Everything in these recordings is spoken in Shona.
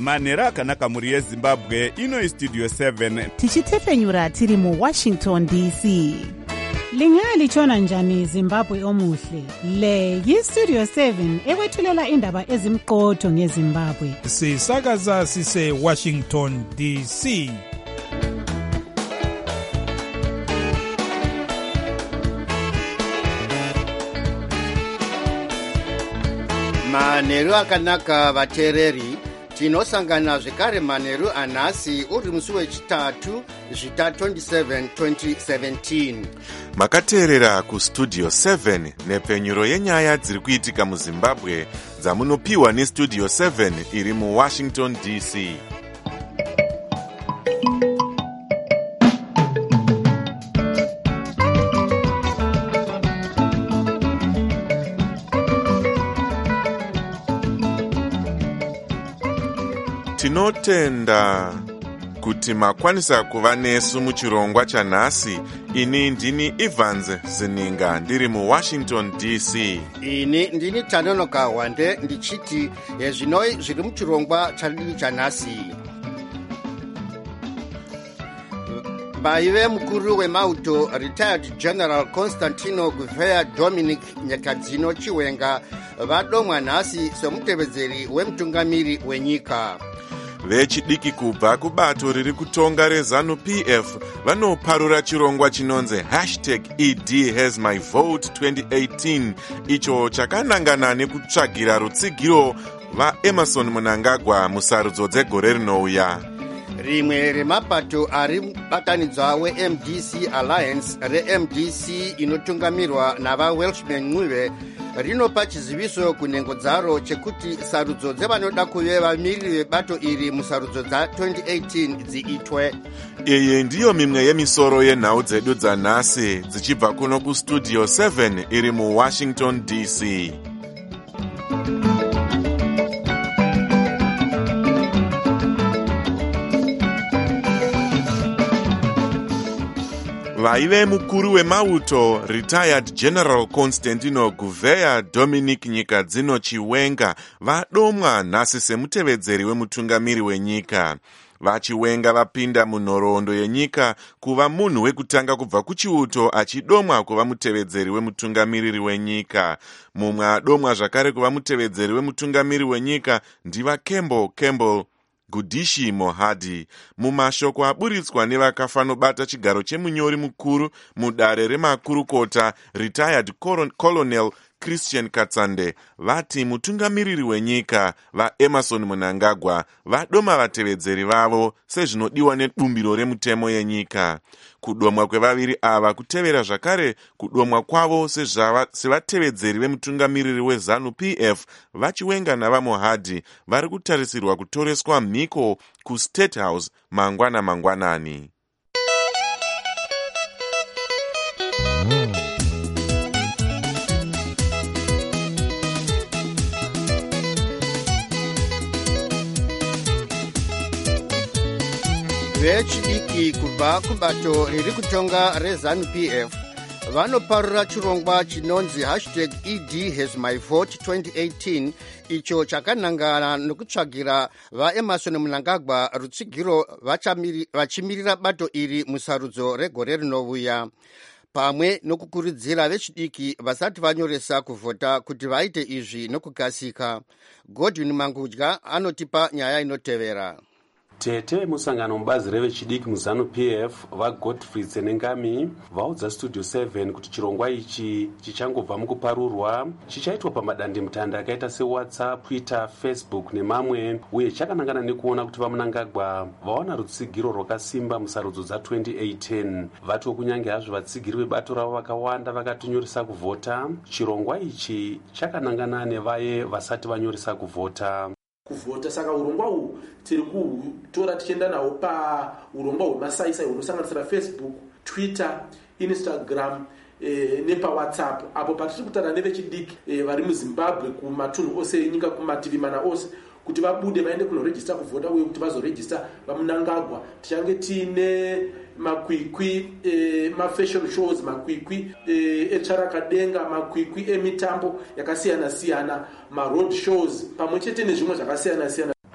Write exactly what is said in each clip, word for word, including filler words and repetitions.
manhero akanaka mhuri yezimbabwe. Ino istudio seven tichitefenyura tiri muwashington D C. Lingalitshona njani Zimbabwe omuhle? Le yistudio seven ekwethulela indaba ezimqotho ngeZimbabwe. Sisakaza sise Washington D C. Manheru akanaka vateereri, tinosangana zvekare manheru anhasi uri musi wechitatu zvita twenty-seven twenty seventeen. Makateerera kustudio seven nepfenyuro yenyaya dziri kuitika muZimbabwe dzamunopiwa nestudio seven iri muWashington D C. Tinotenda kuti makwanisa kuva nesu muchirongwa chanhasi. Ini ndini Evans Zininga ndiri muWashington D C. Ini ndini Tanonoka Wande ndichiti zvinoi zviri muchirongwa chanhasi chanhasi. Vaive mukuru wemauto retired General Constantino Gouveia Dominic Nyakadzino Chiwenga vadomwa nhasi semutevedzeri wemutungamiri wenyika. Vechidiki kubva kubato riri kutonga reZANU-P F vanoparura chirongwa chinonzi hashtag E D has my vote twenty eighteen, icho chakanangana nekutsvagira rutsigiro vaEmerson Mnangagwa musarudzo dzegore rinouya. Rimwe remapato ari mubatanidzwa weM D C Alliance reM D C inotungamirwa navaWelshman Ncube rinopa chiziviso kunhengo dzaro chekuti sarudzo dzevanoda kuve vamiriri vebato iri musarudzo dza twenty eighteen dziitwe. Iyi ndiyo mimwe yemisoro yenhau dzedu dzanhasi dzichibva kuno kustudio seven iri muWashington D C. Vaive mukuru wemauto retired General Constantino Gouveia Dominic Nyakadzino Chiwenga vadomwa nhasi semutevedzeri wemutungamiri wenyika. Vachiwenga vapinda munhoroondo yenyika kuva munhu wekutanga kubva kuchiuto achidomwa kuva mutevedzeri wemutungamiriri wenyika. Mumwe adomwa zvakare kuva mutevedzeri wemutungamiri wenyika ndiva Campbell Campbell Gudishi Mohadi. Mumashoko aburitswa nevakafanobata chigaro chemunyori mukuru mudare remakurukota retired Colonel Christian Katsande vati mutungamiriri wenyika vaEmerson Mnangagwa vadoma vatevedzeri vavo sezvinodiwa nebumbiro remutemo yenyika. Kudomwa kwevaviri ava kutevera zvakare kudomwa kwavo sevatevedzeri vemutungamiriri weZANU-P F Vachiwenga navaMohadi vari kutarisirwa kutoreswa mhiko kuState House mangwana mangwanani. Vechidiki kubva kubato riri kutonga reZANU-P F vanoparura chirongwa chinonzi hashtag E D has my vote twenty eighteen, icho chakanangana nokutsvagira vaEmerson Mnangagwa rutsigiro vachimirira bato iri musarudzo regore rinovuya, pamwe nokukurudzira vechidiki vasati vanyoresa kuvhota kuti vaite izvi nokukasika. Godwin Mangudya anotipa nyaya inotevera. Tete vemusangano mubazi revechidiki muZANU-P F vaGodfrey Tsenengami vaudza studio seven kuti chirongwa ichi chichangobva mukuparurwa chichaitwa pamadandemutande akaita seWhatsApp, Twitter, Facebook nemamwe, uye chakanangana nekuona kuti vaMnangagwa vaona rutsigiro rwakasimba musarudzo dza twenty eighteen. Vati kunyange hazvo vatsigiri vebato ravo vakawanda vakatonyoresa kuvhota, chirongwa ichi chakanangana nevaye vasati vanyoresa kuvhota. Kuvhota saka urongwa uhu tiri kutora tichienda nawo pa urongwa hwemasaisai hunosanganisira Facebook, Twitter, Instagram e, nepa WhatsApp, apo patiri kutaura nevechidiki e, vari muZimbabwe kumatunhu ose enyika kumativi mana ose kuti vabude vaende kunoregister kuvhota uye kuti vazoregister vaMnangagwa. Tichange tiine makwikwi e, mafashion shows, makwikwi e, echarakadenga, makwikwi emitambo yakasiyana siyana, maroad shows pamwe chete nezvimwe zvakasiyana siyana.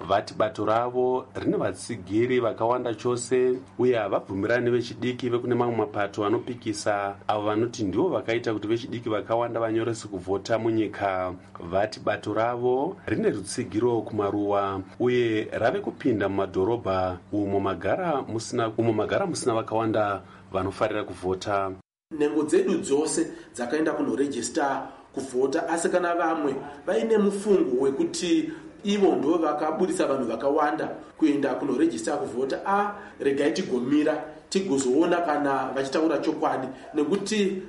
vati bato ravo rine vatsigiri vakawanda chose uye havabvumirani vechidiki vekune mamwe mapato anopikisa avo vanoti ndivo vakaita kuti vechidiki vakawanda vanyorese kuvhota munyika. Vati bato ravo rine rutsigiro kumaruwa uye rave kupinda mumadhorobha umo magara musina umo magara musina vakawanda vanofarira kuvhota. Nhengo dzedu dzose dzakaenda kunorejista kuvhota, asi kana vamwe vaine mufungo wekuti ivo ndo vakabudisa vanhu vakawanda kuenda kunorejista kuvhota, a regai tigomira tigozoona kana vachitaura chokwadi, nekuti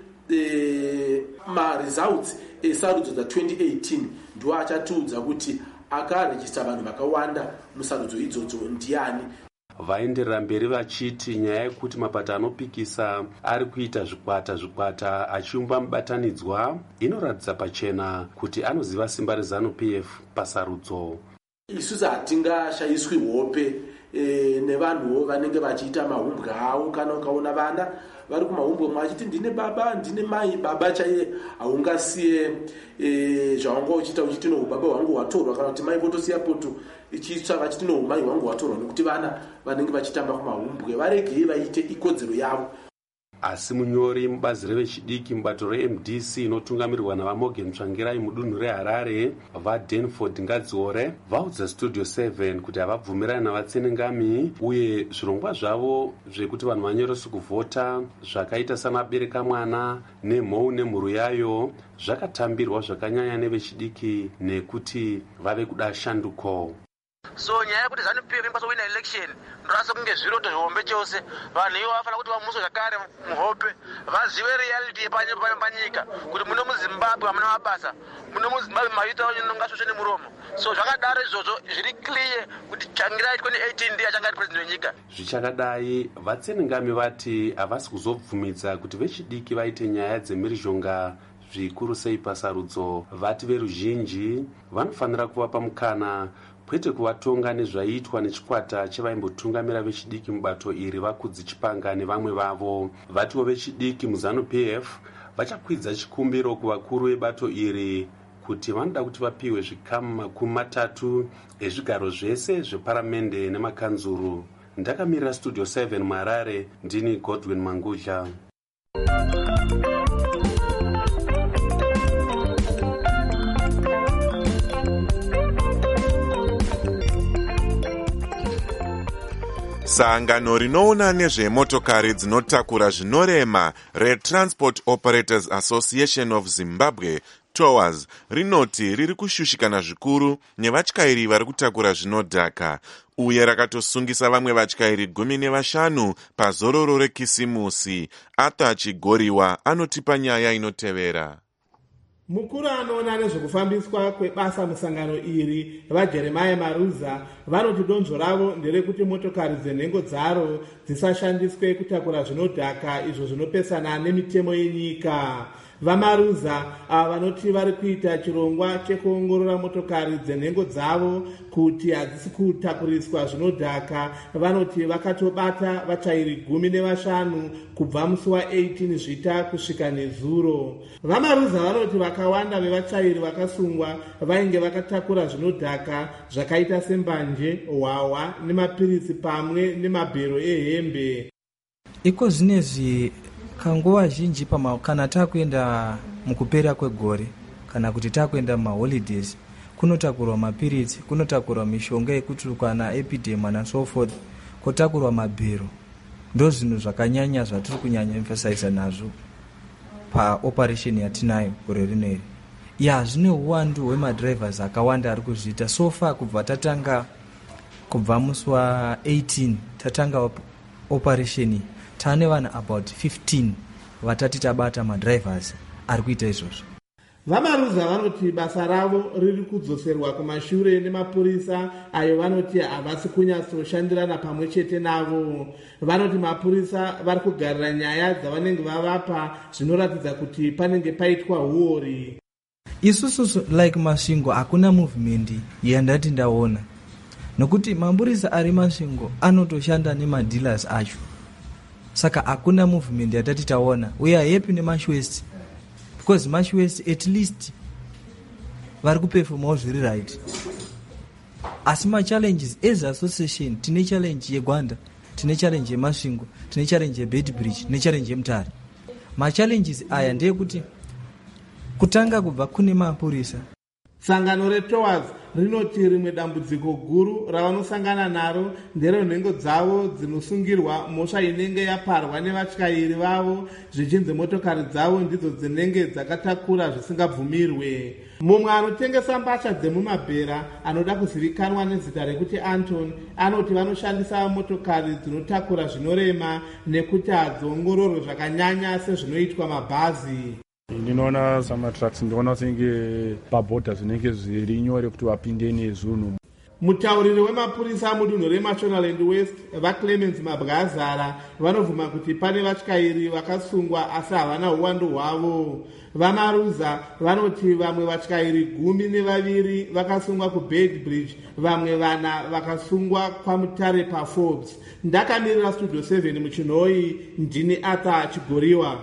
e, maresults esarudzo dza twenty eighteen ndo achatiudza kuti akarejista vanhu vakawanda musarudzo idzodzo ndiani. Vaenderera mberi vachiti nyaya yekuti mapato anopikisa ari kuita zvikwata zvikwata achiumba mubatanidzwa inoratidza pachena kuti anoziva simba reZANU-P F pasarudzo. Isusu hatingashayiswi hope e, nevanhuwo vanenge vachiita mahumbwe avo. Kana ukaona vana vari kumahumbwe mwachiti ndine baba ndine mai, baba chaiye haungasiye e, zvawanga uchiita uchiti no baba wangu watorwa, kana kuti mai votosiya poto ichitsva vachiti no mai wangu watorwa, nekuti vana vanenge vachitamba kumahumbwe varegei vaite ikodzero yavo. Asi munyori mubazi revechidiki mubato re-M D C inotungamirirwa navaMorgan Tsvangirai mudunhu reHarare vaDanford Ngadziore vaudza Studio seven kuti havabvumirani navatsenengami uye zvirongwa zvavo zvekuti vanhu vanyorese kuvhota zvakaita samabereka mwana nemhou nemhuru yayo zvakatambirwa zvakanyanya nevechidiki nekuti vave kuda shanduko. So nyaya yekuti ZANU-P F imba sowina election ndirasa kunge zviroto zvihombe chose, vanhu ivo vafana kuti vamuswe zvakare muhope, vazive reality yepanyika kuti muno muZimbabwe hamuna mabasa, muno muZimbabwe maita nongasvosve nemuromo. So zvakadaro izvozvo zviri clear kuti Tsvangirai twenty eighteen ndiye achanga ari president wenyika. Zvichakadai vatsenengami vati havasi kuzobvumidza kuti vechidiki vaite nyaya dzemhirizhonga zvikuru sei pasarudzo. Vati veruzhinji vanofanira kuvapa mukana kwete kuvatonga nezvaiitwa nechikwata chevaimbotungamira vechidiki mubato iri vakudzi chipanga nevamwe vavo. Vatiwo vechidiki muZANU-P F vachakwidza chikumbiro kuvakuru vebato iri kuti vanoda kuti vapiwe zvikamu makumi matatu ezvigaro zvese zveparamende nemakanzuru. Ndakamirira Studio seven muHarare, ndini Godwin Mangudla. Sangano rinoona nezvemotokari dzinotakura zvinorema reTransport Operators Association of Zimbabwe TOAS rinoti riri kushushikana zvikuru nevatyairi vari kutakura zvinodhaka uye rakatosungisa vamwe vatyairi gumi nevashanu pazororo rekisimusi. Arthur Chigoriwa anotipa nyaya inotevera. Mukuru anoona nezvekufambiswa kwebasa musangano iri vaJeremiah Maruza vanoti donzvo ravo nderekuti motokari dzenhengo dzaro dzisashandiswe kutakura zvinodhaka izvo zvinopesana nemitemo yenyika. VaMaruza ava vanoti vari kuita chirongwa chekuongorora motokari dzenhengo dzavo kuti hadzisi kutakuriswa zvinodhaka. Vanoti vakatobata vachairi gumi nevashanu kubva musi wa-eighteen zvita kusvika nezuro. VaMaruza vanoti vakawanda vevachairi vakasungwa vainge vakatakura zvinodhaka zvakaita sembanje, hwahwa nemapirisi pamwe nemabhero ehembe. Iko zvinezvi kanguva zhinji pama kana takuenda mukupera kwegore kana kuti takuenda maholidays kunotakurwa mapirisi, kunotakurwa mishonga yekutukana epidema na so forth, kotakurwa mabhero. Ndo zvinhu zvakanyanya zvatiri kunyanya emphasize nazvo pa operation yatinayo gore rineri. Ya zvine uwandu hwemadrivers akawanda ari kuzviita so far kubva tatanga kubva musi wa-eighteen tatanga op operation tane vanhu about fifteen vatati tabata madrivers ari kuita izvozvo. VaMaruza vanoti basa ravo riri kudzoserwa kumashure nemapurisa ayo vanoti havasi kunyatsoshandirana pamwe chete navo. Vanoti mapurisa vari kugarira nyaya dzavanenge vavapa zvinoratidza kuti panenge paitwa huori. Isusu like Masvingo hakuna movement yandati ndaona, nokuti mapurisa ari Masvingo anotoshanda nemadealers acho. Saka hakuna movement yatati taona. We are happy neMashwest because Mashwest at least vari kuperforma zviri right. asi machallenges as association tine challenge yegwanda, tine challenge yemasvingo, tine challenge yebedbridge, tine challenge yemutare. Machallenges aya ndeyekuti kutanga kubva kune mapurisa. Sangano reTowers rinoti rimwe dambudziko guru ravanosangana naro nderenhengo dzavo dzinosungirwa mhosva inenge yaparwa nevatyairi vavo zvichinzi motokari dzavo ndidzo dzinenge dzakatakura zvisingabvumirwe. Mumwe anotengesa mbatya dzemumabhera anoda kuzivikanwa nezita rekuti Anton anoti vanoshandisa motokari dzinotakura zvinorema nekuti hadziongororwe zvakanyanya sezvinoitwa mabhazi. Ndinoona samatrucks ndinoona senge pabhodha zvinenge zviri nyore kuti vapinde nezvinhu. Mutauriri wemapurisa mudunhu reMashonaland West vaClemens Mabwazara vanovhuma kuti pane vatyairi vakasungwa asi havana uwandu hwavo. VaMaruza vanoti vamwe vatyairi gumi nevaviri vakasungwa kuBedbridge, vamwe vana vakasungwa kwamutare paForbes. Ndakamirira Studio seven muchinhoi, ndini Arthur Chigoriwa.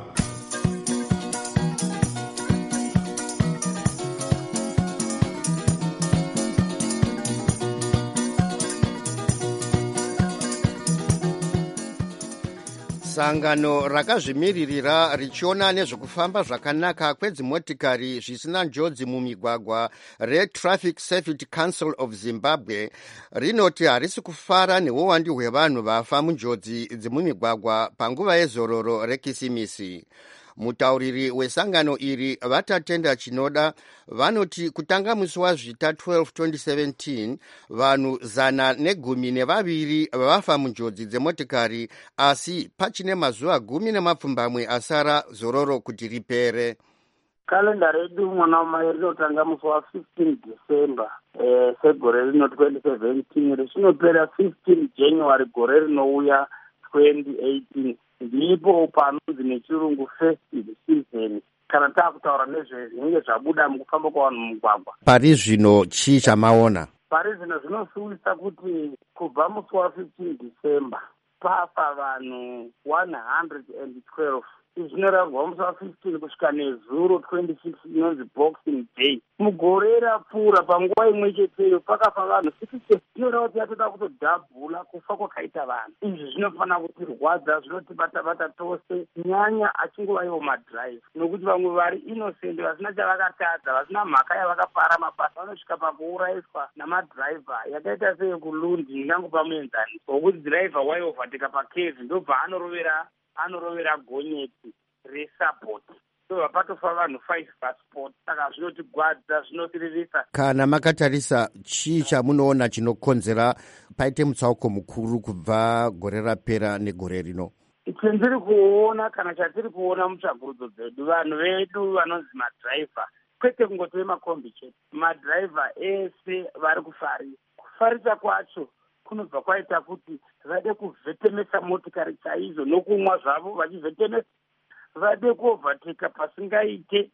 Sangano rakazvimiririra richiona nezvekufamba zvakanaka kwedzimotikari zvisina njodzi mumigwagwa reTraffic Safety Council of Zimbabwe rinoti harisi kufara neuwandu hwevanhu vafa munjodzi dzemumigwagwa panguva yezororo rekisimisi. Mutauriri wesangano iri vatatenda chinoda vanoti kutanga musi wazvita twelve twenty seventeen vanhu zana negumi nevaviri vafa munjodzi dzemotikari, asi pachine mazuva gumi nemapfumbamwe asara zororo kuti ripere. Kalenda redu mwana wamai rinotanga musi wa fifteen December eh, segore rino twenty seventeen richinopera fifteen January gore rinouya twenty eighteen. Ndipo panonzi nechirungu festive season kana taakutaura nezve zvinenge zvabuda mukufamba kwavanhu mumugwagwa. Pari zvino chii chamaona? Pari zvino zvinosuwisa kuti kubva musi wa fifteen December pafa vanhu one hundred twelve. Izvi zvinorangwa musi wa fifteen kusvika nezuro twenty six inonzi Boxing Day. Mugore rapfuura panguva imwe cheteyo pakafa vanhu sixty. Zvinoreva kuti yatoda kutodhabhula kufa kwakaita vanhu. Izvi zvinofanira kutirwadza, zvinotibata-bata tose, nyanya achingova ivo madhiraivha, nokuti vamwe vari innocent vasina chavakatadza, vasina mhaka yavakapara mabasa vanosvika pakuurayiswa namadhiraivha yakaita seyekulundi ingangopa muenzani wokuti dhiraivha waiovateka pakevhi ndobva anorovera anorovera gonyeti resapoti. So patofa vanhu five passport. Saka zvinotigwadza, zvinotirivisa. Kana makatarisa chii chamunoona chinokonzera paite mutsauko mukuru kubva gore rapera negore rino? Chandiri kuona kana chatiri kuona mutsvagurudzo dzedu, vanhu vedu vanonzi madhiraivha, kwete kungoti vemakombi chete, madhiraivha ese vari kufarisa. Kufarisa kwacho kunobva kwaita kuti vade kuvhetemesa motikari chaizvo nokumwa zvavo vachivhetemesa, vade kuovhateka pasingaite.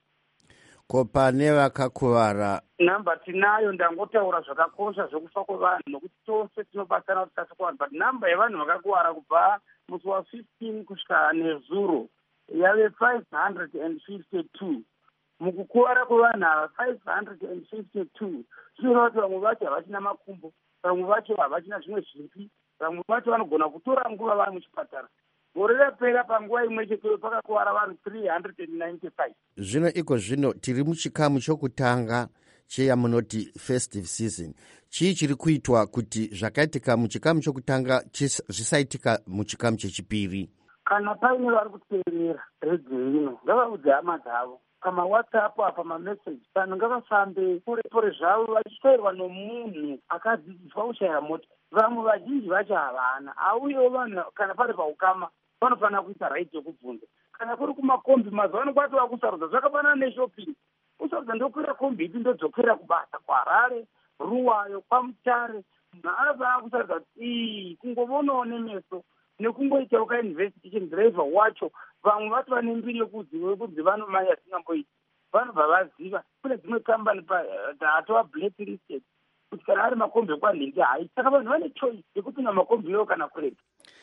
Ko pane vakakuvara namba tinayo, ndangotaura zvakakosha zvokufa kwevanhu nokuti tose tinobatsana kuti tase kuvanhu, but namba yevanhu vakakuvara kubva musi wa fifteen kusvika nezuro yave five hundred fifty-two. Mukukuvara kwevanhu ava five hundred fifty-two zvinoreva kuti vamwe vacho havachina makumbo, vamwe vacho havachina zvimwe zvipi, vamwe vacho vanogona kutora nguva vari muchipatara. Gore rapera panguva imwe chete pakakuvara vanhu three hundred ninety-five. Zvino iko zvino tiri muchikamu chokutanga cheyamunoti festive season. Chii chiri kuitwa kuti zvakaitika muchikamu chokutanga zvisaitika muchikamu chechipiri? Kana paine vari kuteerera redio ino ngavaudze hama dzavo pamawhatsapp apa mameseji, vanhu ngavafambe pore pore zvavo vachitoerwa nomunhu akadzidziswa kushayera mota. Vamwe vazhinji vacho havana, auyewo vanhu kana pari paukama vanofanira kuita right yekubvunza. Kana kuri kumakombi mazuva ano kwatova kusarudza, zvakafanana neshopping. Kusarudza ndokwira kombi ipi ndodzokera kubasa kwaHarare, Ruwayo, kwaMutare. Munhu anofanira kusarudza kuti ii kungovonawo nemeso nekungoitawo kainvestigation driver wacho. Vamwe vacho vane mbiri yekuti vanomanya asingamboiti, vanobva vaziva kune dzimwe kambani hatova blacklisted kuti kana ari makombi ekwanhingi hai. Saka vanhu vane choice yekupinda makombi iwo kana kurega.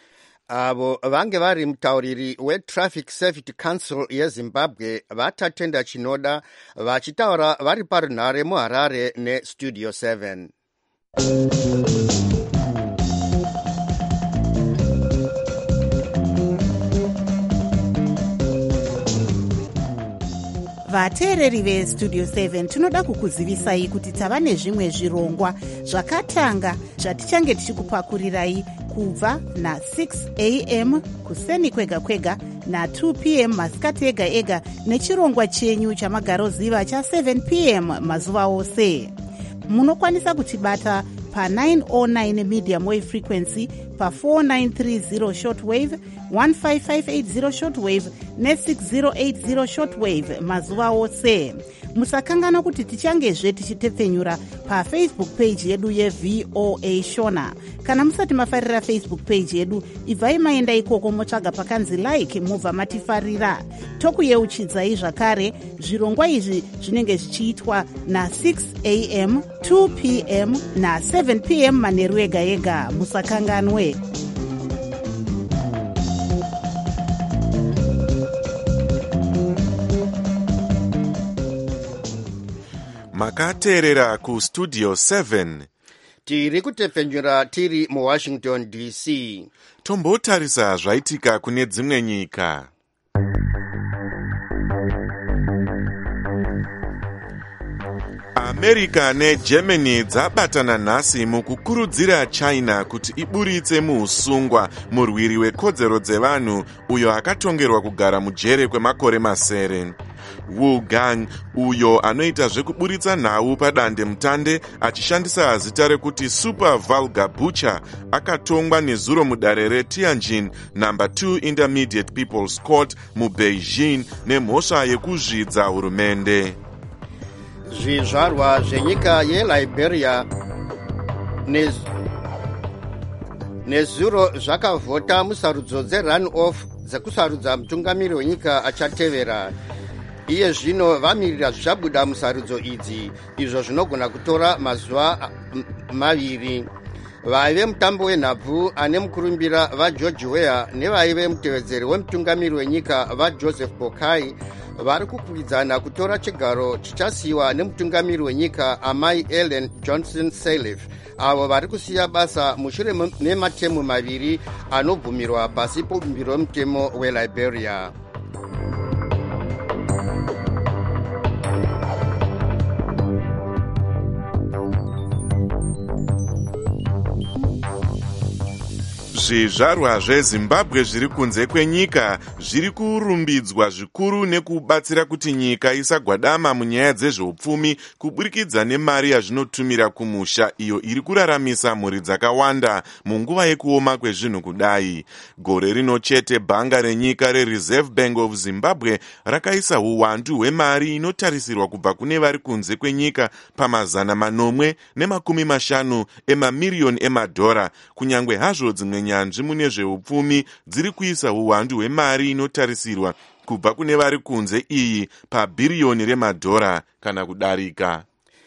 Avo vange vari mutauriri weTraffic Safety Council yeZimbabwe vatatenda chinoda vachitaura vari parunhare muHarare neStudio seven. vateereri vestudio seven tinoda kukuzivisai kuti tava nezvimwe zvirongwa zvakatanga zvatichange tichikupakurirai kubva na-six a m kuseni kwega kwega na-two p m masikati ega ega nechirongwa chenyu chamagaroziva cha-seven p m mazuva ose. Munokwanisa kutibata pa-nine oh nine medium wave frequency, pa-four nine three zero short wave, one five five eight zero short wave ne-six zero eight zero short wave mazuva ose. Musakangana kuti tichangezve tichitepfenyura pafacebook page yedu yeV O A Shona. Kana musati mafarira Facebook page yedu, ibvai maenda ikoko motsvaga pakanzi like mubva matifarira. Tokuyeuchidzai zvakare zvirongwa izvi zvinenge zvichiitwa na-six a m, two p m na-seven p m manheru ega ega. Musakanganwe. makateerera kustudio seven. Tiri kutepfenyura tiri muWashington D C. Tombotarisa zvaitika kune dzimwe nyika. America neGermany dzabatana nhasi mukukurudzira China kuti iburitse muusungwa murwiri wekodzero dzevanhu uyo akatongerwa kugara mujere kwemakore masere. Wu Gang, uyo anoita zvekuburitsa nhau padande mutande achishandisa zita rekuti Super Vulgar Butcher, akatongwa nezuro mudare reTianjin number two Intermediate People's Court muBeijing nemhosva yekuzvidza hurumende. Zvizvarwa zvenyika yeLiberia nez... nezuro zvakavhota musarudzo dzerun-off dzekusarudza mutungamiri wenyika achatevera. Iye zvino vamirira zvichabuda musarudzo idzi, izvo zvinogona kutora mazuva maviri. Vaive mutambo wenhabvu ane mukurumbira vaGeorge Weah nevaive mutevedzeri wemutungamiri wenyika vaJoseph Boakai vari kukwidzana kutora chigaro chichasiyiwa nemutungamiri wenyika amai Ellen Johnson Sirleaf, avo vari kusiya basa mushure mematemu maviri anobvumirwa pasi pobumbiro wemutemo weLiberia. Zvizvarwa zveZimbabwe zviri kunze kwenyika zviri kurumbidzwa zvikuru nekubatsira kuti nyika isagwadama munyaya dzezveupfumi kuburikidza nemari yazvinotumira kumusha iyo iri kuraramisa mhuri dzakawanda munguva yekuoma kwezvinhu kudai. Gore rino chete bhanga renyika reReserve Bank of Zimbabwe rakaisa uwandu hwemari inotarisirwa kubva kune vari kunze kwenyika pamazana manomwe nemakumi mashanu emamiriyoni emadhora, kunyangwe hazvo dzimwe nyanzvi mune zveupfumi dziri kuisa uwandu hwemari inotarisirwa kubva kune vari kunze iyi pabhiriyoni remadhora kana kudarika.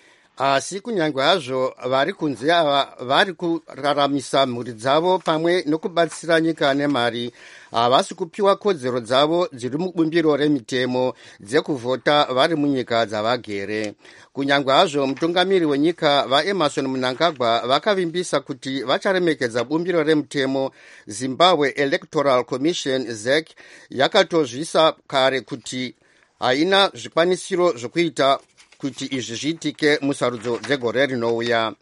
Asi kunyange hazvo vari kunze ava vari kuraramisa mhuri dzavo pamwe nokubatsira nyika nemari, havasi kupiwa kodzero dzavo dziri mubumbiro remitemo dzekuvhota vari munyika dzavagere. Kunyange hazvo mutungamiri wenyika vaEmerson Mnangagwa vakavimbisa kuti vacharemekedza bumbiro remutemo, Zimbabwe Electoral Commission Z E C yakatozvisa kare kuti haina zvikwanisiro zvokuita kuti izvi zviitike musarudzo dzegore rinouya.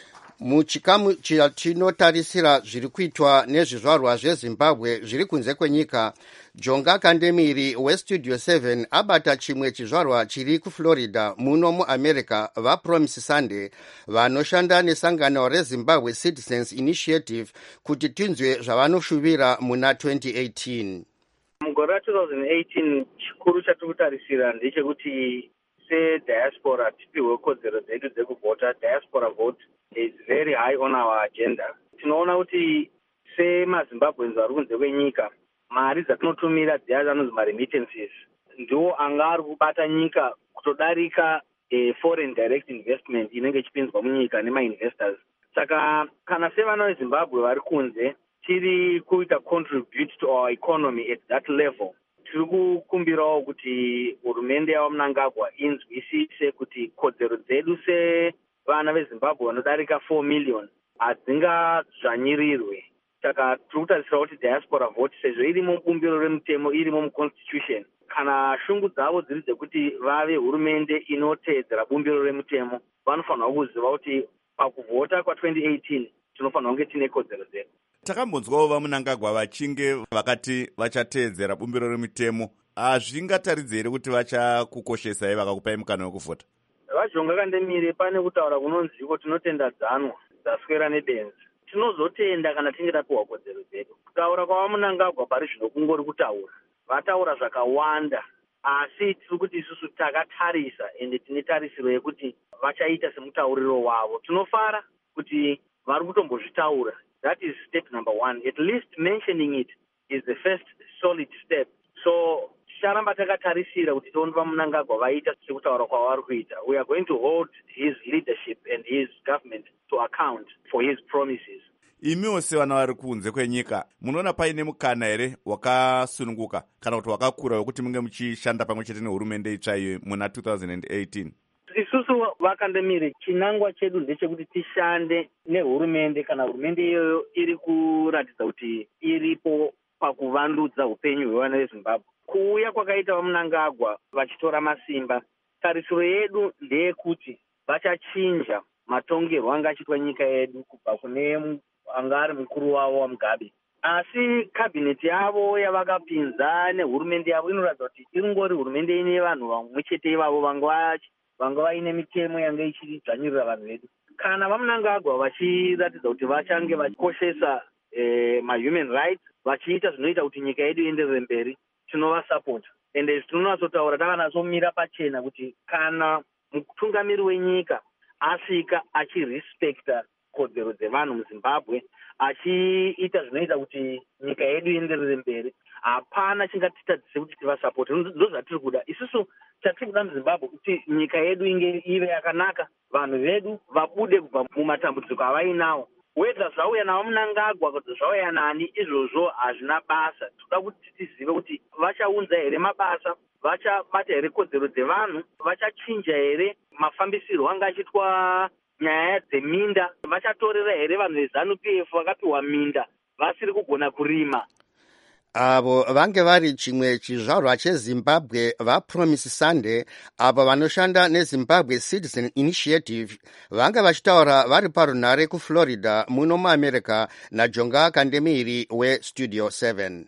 Muchikamu chinotarisira zviri kuitwa nezvizvarwa zveZimbabwe zviri kunze kwenyika, Jonga Kandemiri weStudio seven abata chimwe chizvarwa chiri kuFlorida muno muAmerica vaPromise Sunday vanoshanda nesangano reZimbabwe Citizens Initiative kuti tinzwe zvavanoshuvira muna twenty eighteen. Mugore twenty eighteen chikuru chatiri kutarisira ndechekuti diaspora tipiwe kodzero dzedu dzekuvhota. Diaspora vote is very high on our agenda. Tinoona kuti semaZimbabweans vari kunze kwenyika, mari dzatinotumira dziya anonzi maremittances ndiwo anga ari kubata nyika kutodarika eh, foreign direct investment inenge ichipinzwa munyika nemainvestors. Saka kana sevana veZimbabwe vari kunze tiri kuita contribute to our economy at that level, tiri kukumbirawo kuti hurumende yaMnangagwa inzwisise kuti kodzero dzedu vana vezimbabwe vanodarika four million hadzingadzvanyirirwe. Saka tiri kutarisira kuti diaspora vote sezvo irimo mubumbiro remutemo, irimo muconstitution, kana shungu dzavo dziri dzekuti vave hurumende inoteedzera bumbiro remutemo, vanofanirwa kuziva kuti pakuvhota kwa twenty eighteen tinofanirwa kunge tine kodzero dzedu. Takambonzwawo vaMunangagwa vachinge vakati vachateedzera bumbiro remutemo. Hazvingataridze here kuti vachakukoshesai vakakupai mukana wekuvhota? Vajonga Kandemire pane kutaura kunonziko tinotenda dzanwa dzaswera nebenzi. Tinozotenda kana tinge tapiwa kodzero dzedu. Kutaura kwavaMunangagwa pari zvino kungori kutaura. Vataura zvakawanda, asi tiri kuti isusu takatarisa ende tine tarisiro yekuti vachaita semutauriro wavo. Tinofara kuti vari kutombozvitaura. That is step number one. At least mentioning it is the first solid step. So ticharamba takatarisira kuti tione vaMunangagwa vaita sekutaura kwavari kuita. We are going to hold his leadership and his government to account for his promises. Imiwo sevana vari kunze kwenyika, munoona paine mukana here wakasununguka kana kuti wakakura wekuti munge muchishanda pamwe chete nehurumende itsva iyo muna two thousand eighteen? Isusu vaKandemire, chinangwa chedu ndechekuti tishande nehurumende kana hurumende iyoyo iri kuratidza kuti iripo pakuvandudza upenyu hwevana veZimbabwe. Kuuya kwakaita vaMunangagwa vachitora masimba, tarisiro yedu ndeyekuti vachachinja matongerwo anga achiitwa nyika yedu kubva kune anga ari mukuru wavo waMugabe. Asi kabineti yavo yavakapinza nehurumende yavo inoratidza kuti ingori hurumende ine vanhu vamwe chete ivavo vanga vanga vaine mitemo yanga ichidzvanyirira vanhu vedu. Kana vaMunangagwa vachiratidza kuti vachange vachikoshesa eh, mahuman rights, vachiita zvinoita kuti nyika yedu ienderere mberi, tinovasapota. Ende tinonatsotaura takanatsomira pachena kuti kana mutungamiri wenyika asvika achirespekta kodzero dzevanhu muZimbabwe, achiita zvinoita kuti nyika yedu ienderere mberi, hapana chingatitadzise kuti tivasapote. Ndo zvatiri kuda isusu. Chatiri kuda muZimbabwe kuti nyika yedu inge ive yakanaka, vanhu vedu vabude kubva mumatambudziko avainawo. Wedza zvauya navaMunangagwa kuti zvauya nani, izvozvo hazvina basa. Toda kuti tizive kuti vachaunza here mabasa, vachabata here kodzero dzevanhu, vachachinja here mafambisirwo anga achiitwa nyaya dzeminda, vachatorera here vanhu veZANU P F vakapiwa minda vasiri kugona kurima. Avo vange vari chimwe chizvarwa cheZimbabwe vaPromise Sunday, avo vanoshanda neZimbabwe Citizen Initiative, vange vachitaura vari parunhare kuFlorida muno muAmerica naJonga Kandemire weStudio seven.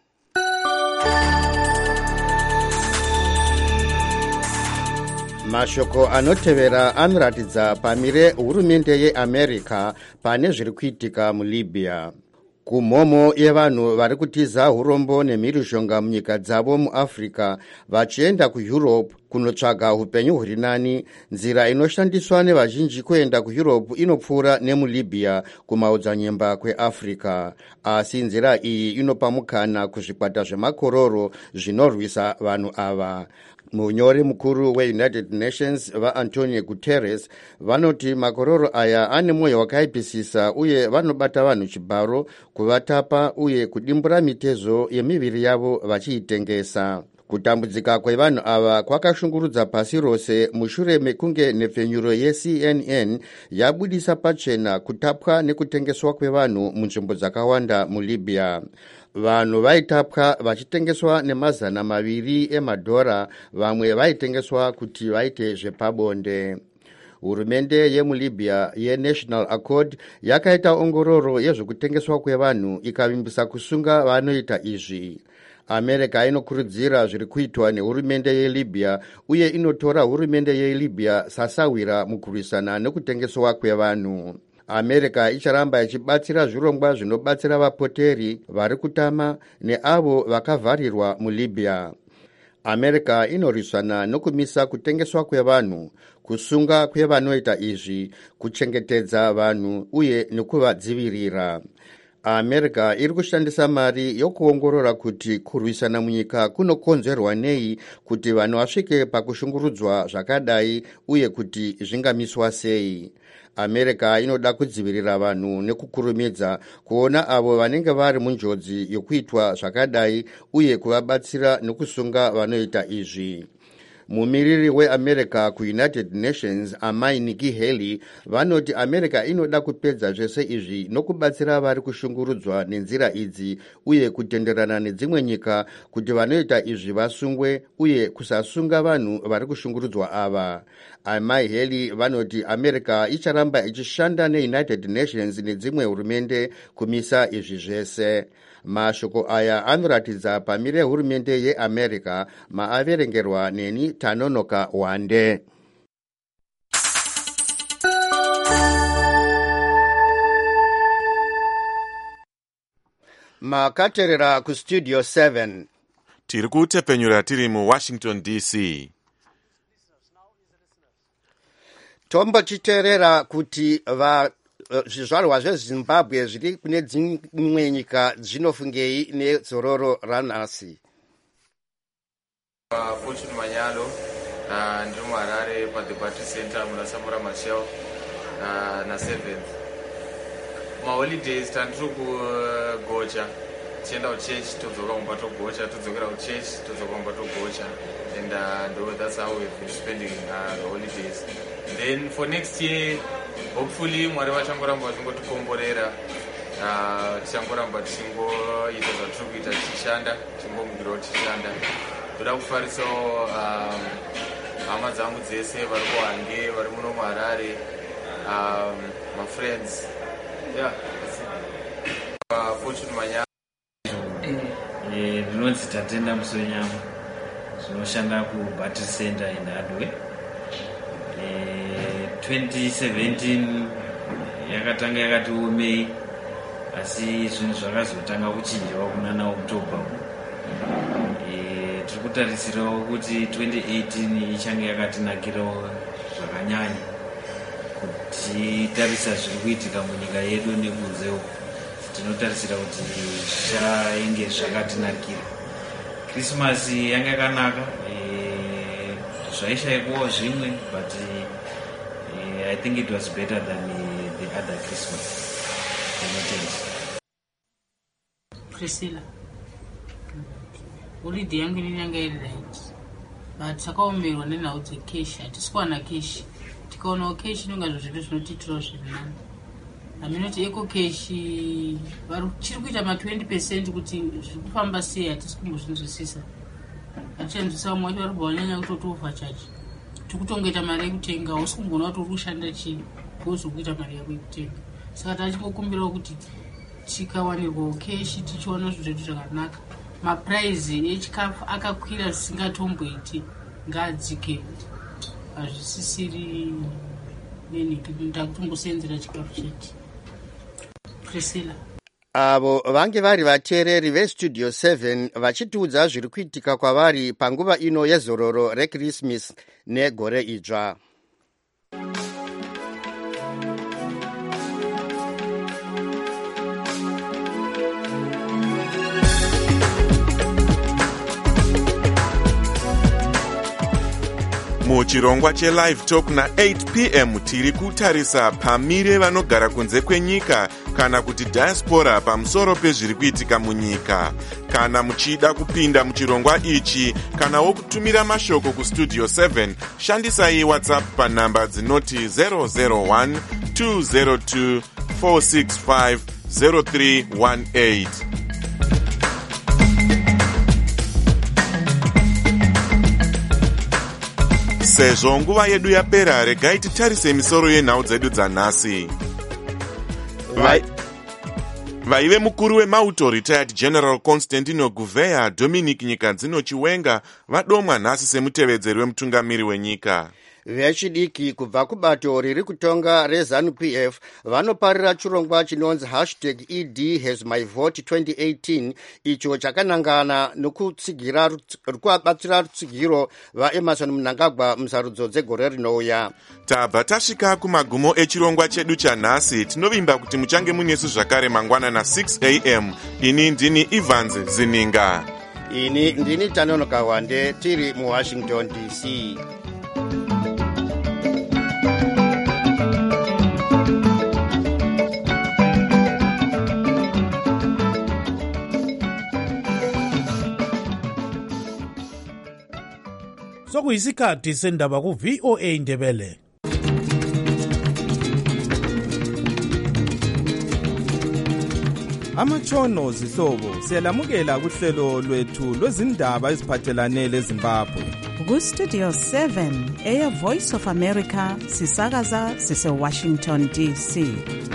Mashoko anotevera anoratidza pamire hurumende yeAmerica pane zviri kuitika muLibya. Kumhomo yevanhu vari kutiza urombo nemhirizhonga munyika dzavo muAfrica vachienda kuEurope kunotsvaga upenyu huri nani, nzira inoshandiswa nevazhinji kuenda kuEurope inopfuura nemuLibya kumaodzanyemba kweAfrica. Asi nzira iyi inopa mukana kuzvikwata zvemakororo zvinorwisa vanhu ava. Munyori mukuru weUnited Nations vaAntonio Guterres vanoti makororo aya ane mwoyo wakaipisisa uye vanobata vanhu chibharo, kuvatapa uye kudimbura mitezo yemiviri yavo vachiitengesa. Kutambudzika kwevanhu ava kwakashungurudza pasi rose mushure mekunge nhepfenyuro yeC N N yabudisa pachena kutapwa nekutengeswa kwevanhu munzvimbo dzakawanda muLibya. Vanhu vaitapwa vachitengeswa nemazana maviri emadhora, vamwe vaitengeswa kuti vaite zvepabonde. Hurumende yemuLibya yeNational Accord yakaita ongororo yezvekutengeswa kwevanhu ikavimbisa kusunga vanoita izvi. America inokurudzira zviri kuitwa nehurumende yeLibya uye inotora hurumende yeLibya sasawira mukurwisana nekutengeswa kwevanhu. America icharamba ichibatsira zvirongwa zvinobatsira vapoteri vari kutama neavo vakavharirwa muLibya. America inorwisana nokumisa kutengeswa kwevanhu, kusunga kwevanoita izvi, kuchengetedza vanhu uye nekuvadzivirira. America iri kushandisa mari yokuongorora kuti kurwisana munyika kunokonzerwa nei, kuti vanhu vasvike pakushungurudzwa zvakadai uye kuti zvingamiswa sei. America inoda kudzivirira vanhu nekukurumidza kuona avo vanenge vari munjodzi yokuitwa zvakadai uye kuvabatsira nekusunga vanoita izvi. mumiriri weamerica kuunited nations amai Nikki Haley vanoti america inoda kupedza zvese izvi nokubatsira vari kushungurudzwa nenzira idzi uye kutenderana nedzimwe nyika kuti vanoita izvi vasungwe uye kusasunga vanhu vari kushungurudzwa ava. Amai Haley vanoti america icharamba ichishanda neunited nations nedzimwe hurumende kumisa izvi zvese. Mashoko aya anoratidza pamire hurumende yeamerica maaverengerwa neni Tanonoka Wande. Makaterera kustudio seven. Tiri kutepenyura tiri muWashington D C. Tombochiteerera kuti va zvizvarwa zvezimbabwe zviri kune dzimwe nyika zvinofungei nedzororo ranhasi. Fortune Manyalo uh, ndiri muHarare paThe Battery Center muna Samora Machel uh, na seventh. Maholidays tandiri kugocha tienda kuchechi todzoka kumba togocha todzokera kuchechi todzoka kumba togocha and uh, ndo that's how we've been spending uh, the holidays. Then for next year hopefully mwari vachangoramba vachingotikomborera tichangoramba tichingoita zvatiri kuita tichishanda tichingomukirawo tichishanda. Toda kufarisawo hama dzangu dzese vari kuhange vari muno muHarare mafriends yeah Fortune Manyalo. Ndinonzi Tatenda Musonyama zvinoshanda kuBattery Center in Hadwe. twenty seventeen yakatanga yakati omei asi zvinhu zvakazotanga kuchinjawo kunana October. Tiri kutarisirawo kuti twenty eighteen ichange yakatinakirawo zvakanyanya kuti tarisa zviri kuitika munyika yedu nekunzewo tinotarisira kuti zvichaenge zvakatinakira. Krismasi yanga yakanaka zvaishaikwawo zvimwe but uh, I think it was better than uh, the other Christmas. Priscilla, holiday yangu inini yanga iri right but takaomerwa nenhau dzekeshi hatisikuwana keshi tikaonawo keshi inonga zvinhu zvinotitirawo zvirinani. Aminoti eko keshi chiri kuita ma twenty percent kuti zviri kufamba sei hatisi kumbozvinzwisisa. Hatichenzwisa vamwe vacho vari kubva vanyanya kutoti overcharge tikutongoita mari yekutenga usi kumboona kuti uri kushanda chii bhozi kuita mari yako yekutenga. Saka tachikokumbirawo kuti tikawanirwawo keshi tichiona zvinhu zvedu zvakanaka. Mapuraizi echikafu akakwira zvisingatomboiti ngaadzike hazvisisiri nenhiki ndakutombosenzera chikafu chete. Priscilla avo vange vari vateereri vestudio seven vachitiudza zviri kuitika kwavari panguva ino yezororo rekrismas negore idzva. muchirongwa chelive talk na-eight p m tiri kutarisa pamire vanogara kunze kwenyika kana kuti diaspora pamusoro pezviri kuitika munyika. Kana muchida kupinda muchirongwa ichi kana wokutumira mashoko kustudio seven shandisai whatsapp panhamba dzinoti zero zero one two zero two four six five zero three one eight. Sezvo nguva yedu yapera, regai titarise misoro yenhau dzedu dzanhasi. Vaive mukuru wemauto retired General Constantino Gouveia Dominic Nyikadzino Chiwenga vadomwa nhasi semutevedzeri wemutungamiri wenyika. Vechidiki kubva kubato riri kutonga reZANU P F vanoparira chirongwa chinonzi hashtag E D has my vote twenty eighteen icho chakanangana nokutsigira rukubatsira rutsigiro vaEmerson Mnangagwa musarudzo dzegore rinouya. Tabva tasvika kumagumo echirongwa chedu chanhasi. Tinovimba kuti muchange munesu zvakare mangwana na six a m. Ini ndini Evans Zininga. Ini ndini Tanonoka Wande tiri muWashington D C. Sekuyisikhathi sendaba ku V O A Ndebele. Amatshono zihlobo siyalamukela kuhlelo lwethu lwezindaba eziphathelane leZimbabwe. Ku Studio seven eya Voice of America sisakaza sise Washington D C.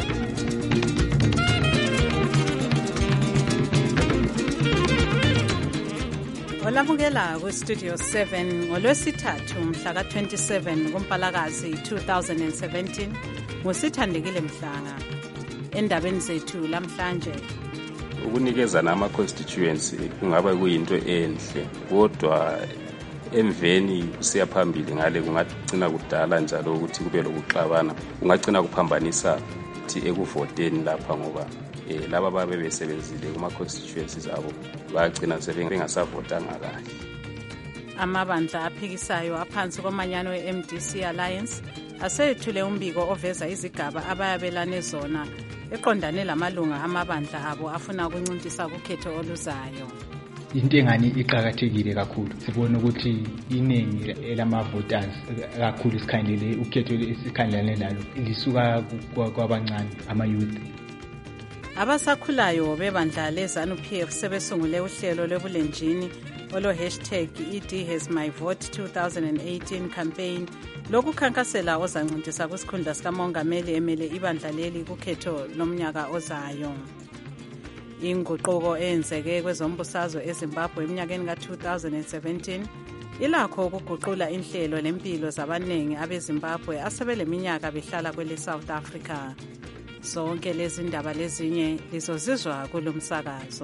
Olamukela ku Studio seven ngolwesithathu mhla ka twenty-seven kuMpalakazi two thousand seventeen ngusithandekile Mhlanga. Endabeni zethu lamhlanje ukunikezana ama-constituency kungaba kuyinto enhle kodwa emveni kusiya phambili ngale kungagcina kudala njalo ukuthi kube lokuxabana kungagcina kuphambanisa ukuthi ekuvoteni lapha ngoba eh laba babe besebenzile kuma-constituencies abo bagcina sebengasavotanga kahle. Amabandla aphikisayo aphansi komanyano we-M D C Alliance asethule umbiko oveza izigaba abayabelane zona eqondane lamalunga amabandla abo afuna ukuncintisa kukhetho oluzayo. Into engani iqhakathekile kakhulu sibona ukuthi iningi elamavoters kakhulu isikhandlele ukhetho esikhandlane lalo lisuka kwabancane ama-youth. Abasakhulayo bebandla leZANU-P F sebesungule uhlelo lwebulenjini olo hashtag E D has my vote twenty eighteen campaign lokukhankasela ozancintisa kwisikhundla sikamongameli emele ibandla leli kukhetho lomnyaka ozayo. Inguquko eyenzeke kwezombusazwe eZimbabwe eminyakeni ka two thousand seventeen ilakho ukuguqula inhlelo lempilo zabanengi abeZimbabwe asebeleminyaka behlala kwele South Africa. Sonke lezi ndaba lezinye lizozizwa kulomsakazo.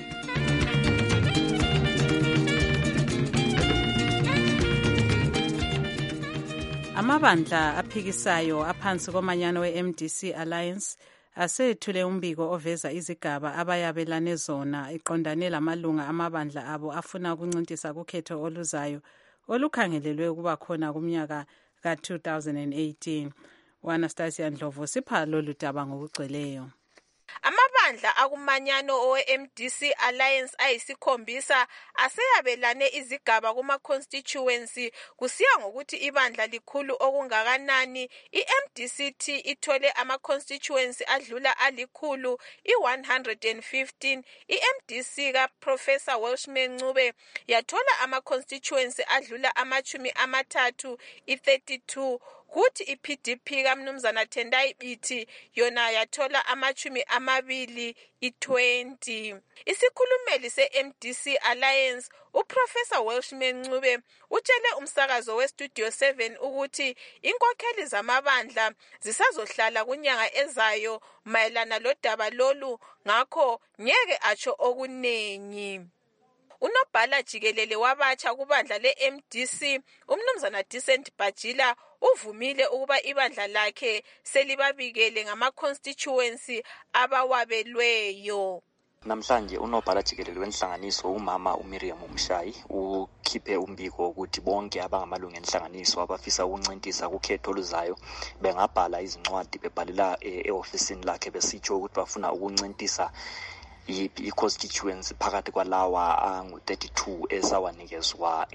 Amabandla aphikisayo aphansi komanyano we-M D C Alliance asethule umbiko oveza izigaba abayabelane zona iqondane lamalunga amabandla abo afuna ukuncintisa kukhetho oluzayo olukhangelelwe ukuba khona kumnyaka ka two thousand eighteen. Anastasia Ndlovu sipha lolu daba ngokugcweleyo. Amabandla akumanyano owe-M D C Alliance ayisikhombisa aseyabelane izigaba kuma-constituency kusiya ngokuthi ibandla likhulu okungakanani. I-M D C T ithole ama-constituency adlula alikhulu i-one hundred fifteen. I-M D C ka-Professor Welshman Ncube yathola ama-constituency adlula amachumi amathathu i-thirty-two. Kuthi i-P D P kaMnumzana Tendai Biti yona yathola amachumi amabili i-twenty. Isikhulumeli se-M D C Alliance uProfessor Welshman Ncube utshele umsakazo we-Studio seven ukuthi inkokheli zamabandla zisazohlala kunyanga ezayo mayelana lodaba lolu ngakho ngeke atsho okunengi. Unobhala jikelele wabatsha kubandla le-M D C uMnumzana Decent Bajila uvumile ukuba ibandla lakhe selibabikele ngama-constituency abawabelweyo. Namhlanje unobhala jikelele wenhlanganiso umama uMiriam Mshayi ukhiphe umbiko ukuthi bonke abangamalungu enhlanganiso abafisa ukuncintisa kukhetho oluzayo bengabhala izincwadi bebhalela e-ofisini lakhe besitsho ukuthi bafuna ukuncintisa i-constituency phakathi kwalawa angu thirty-two esawanikezwa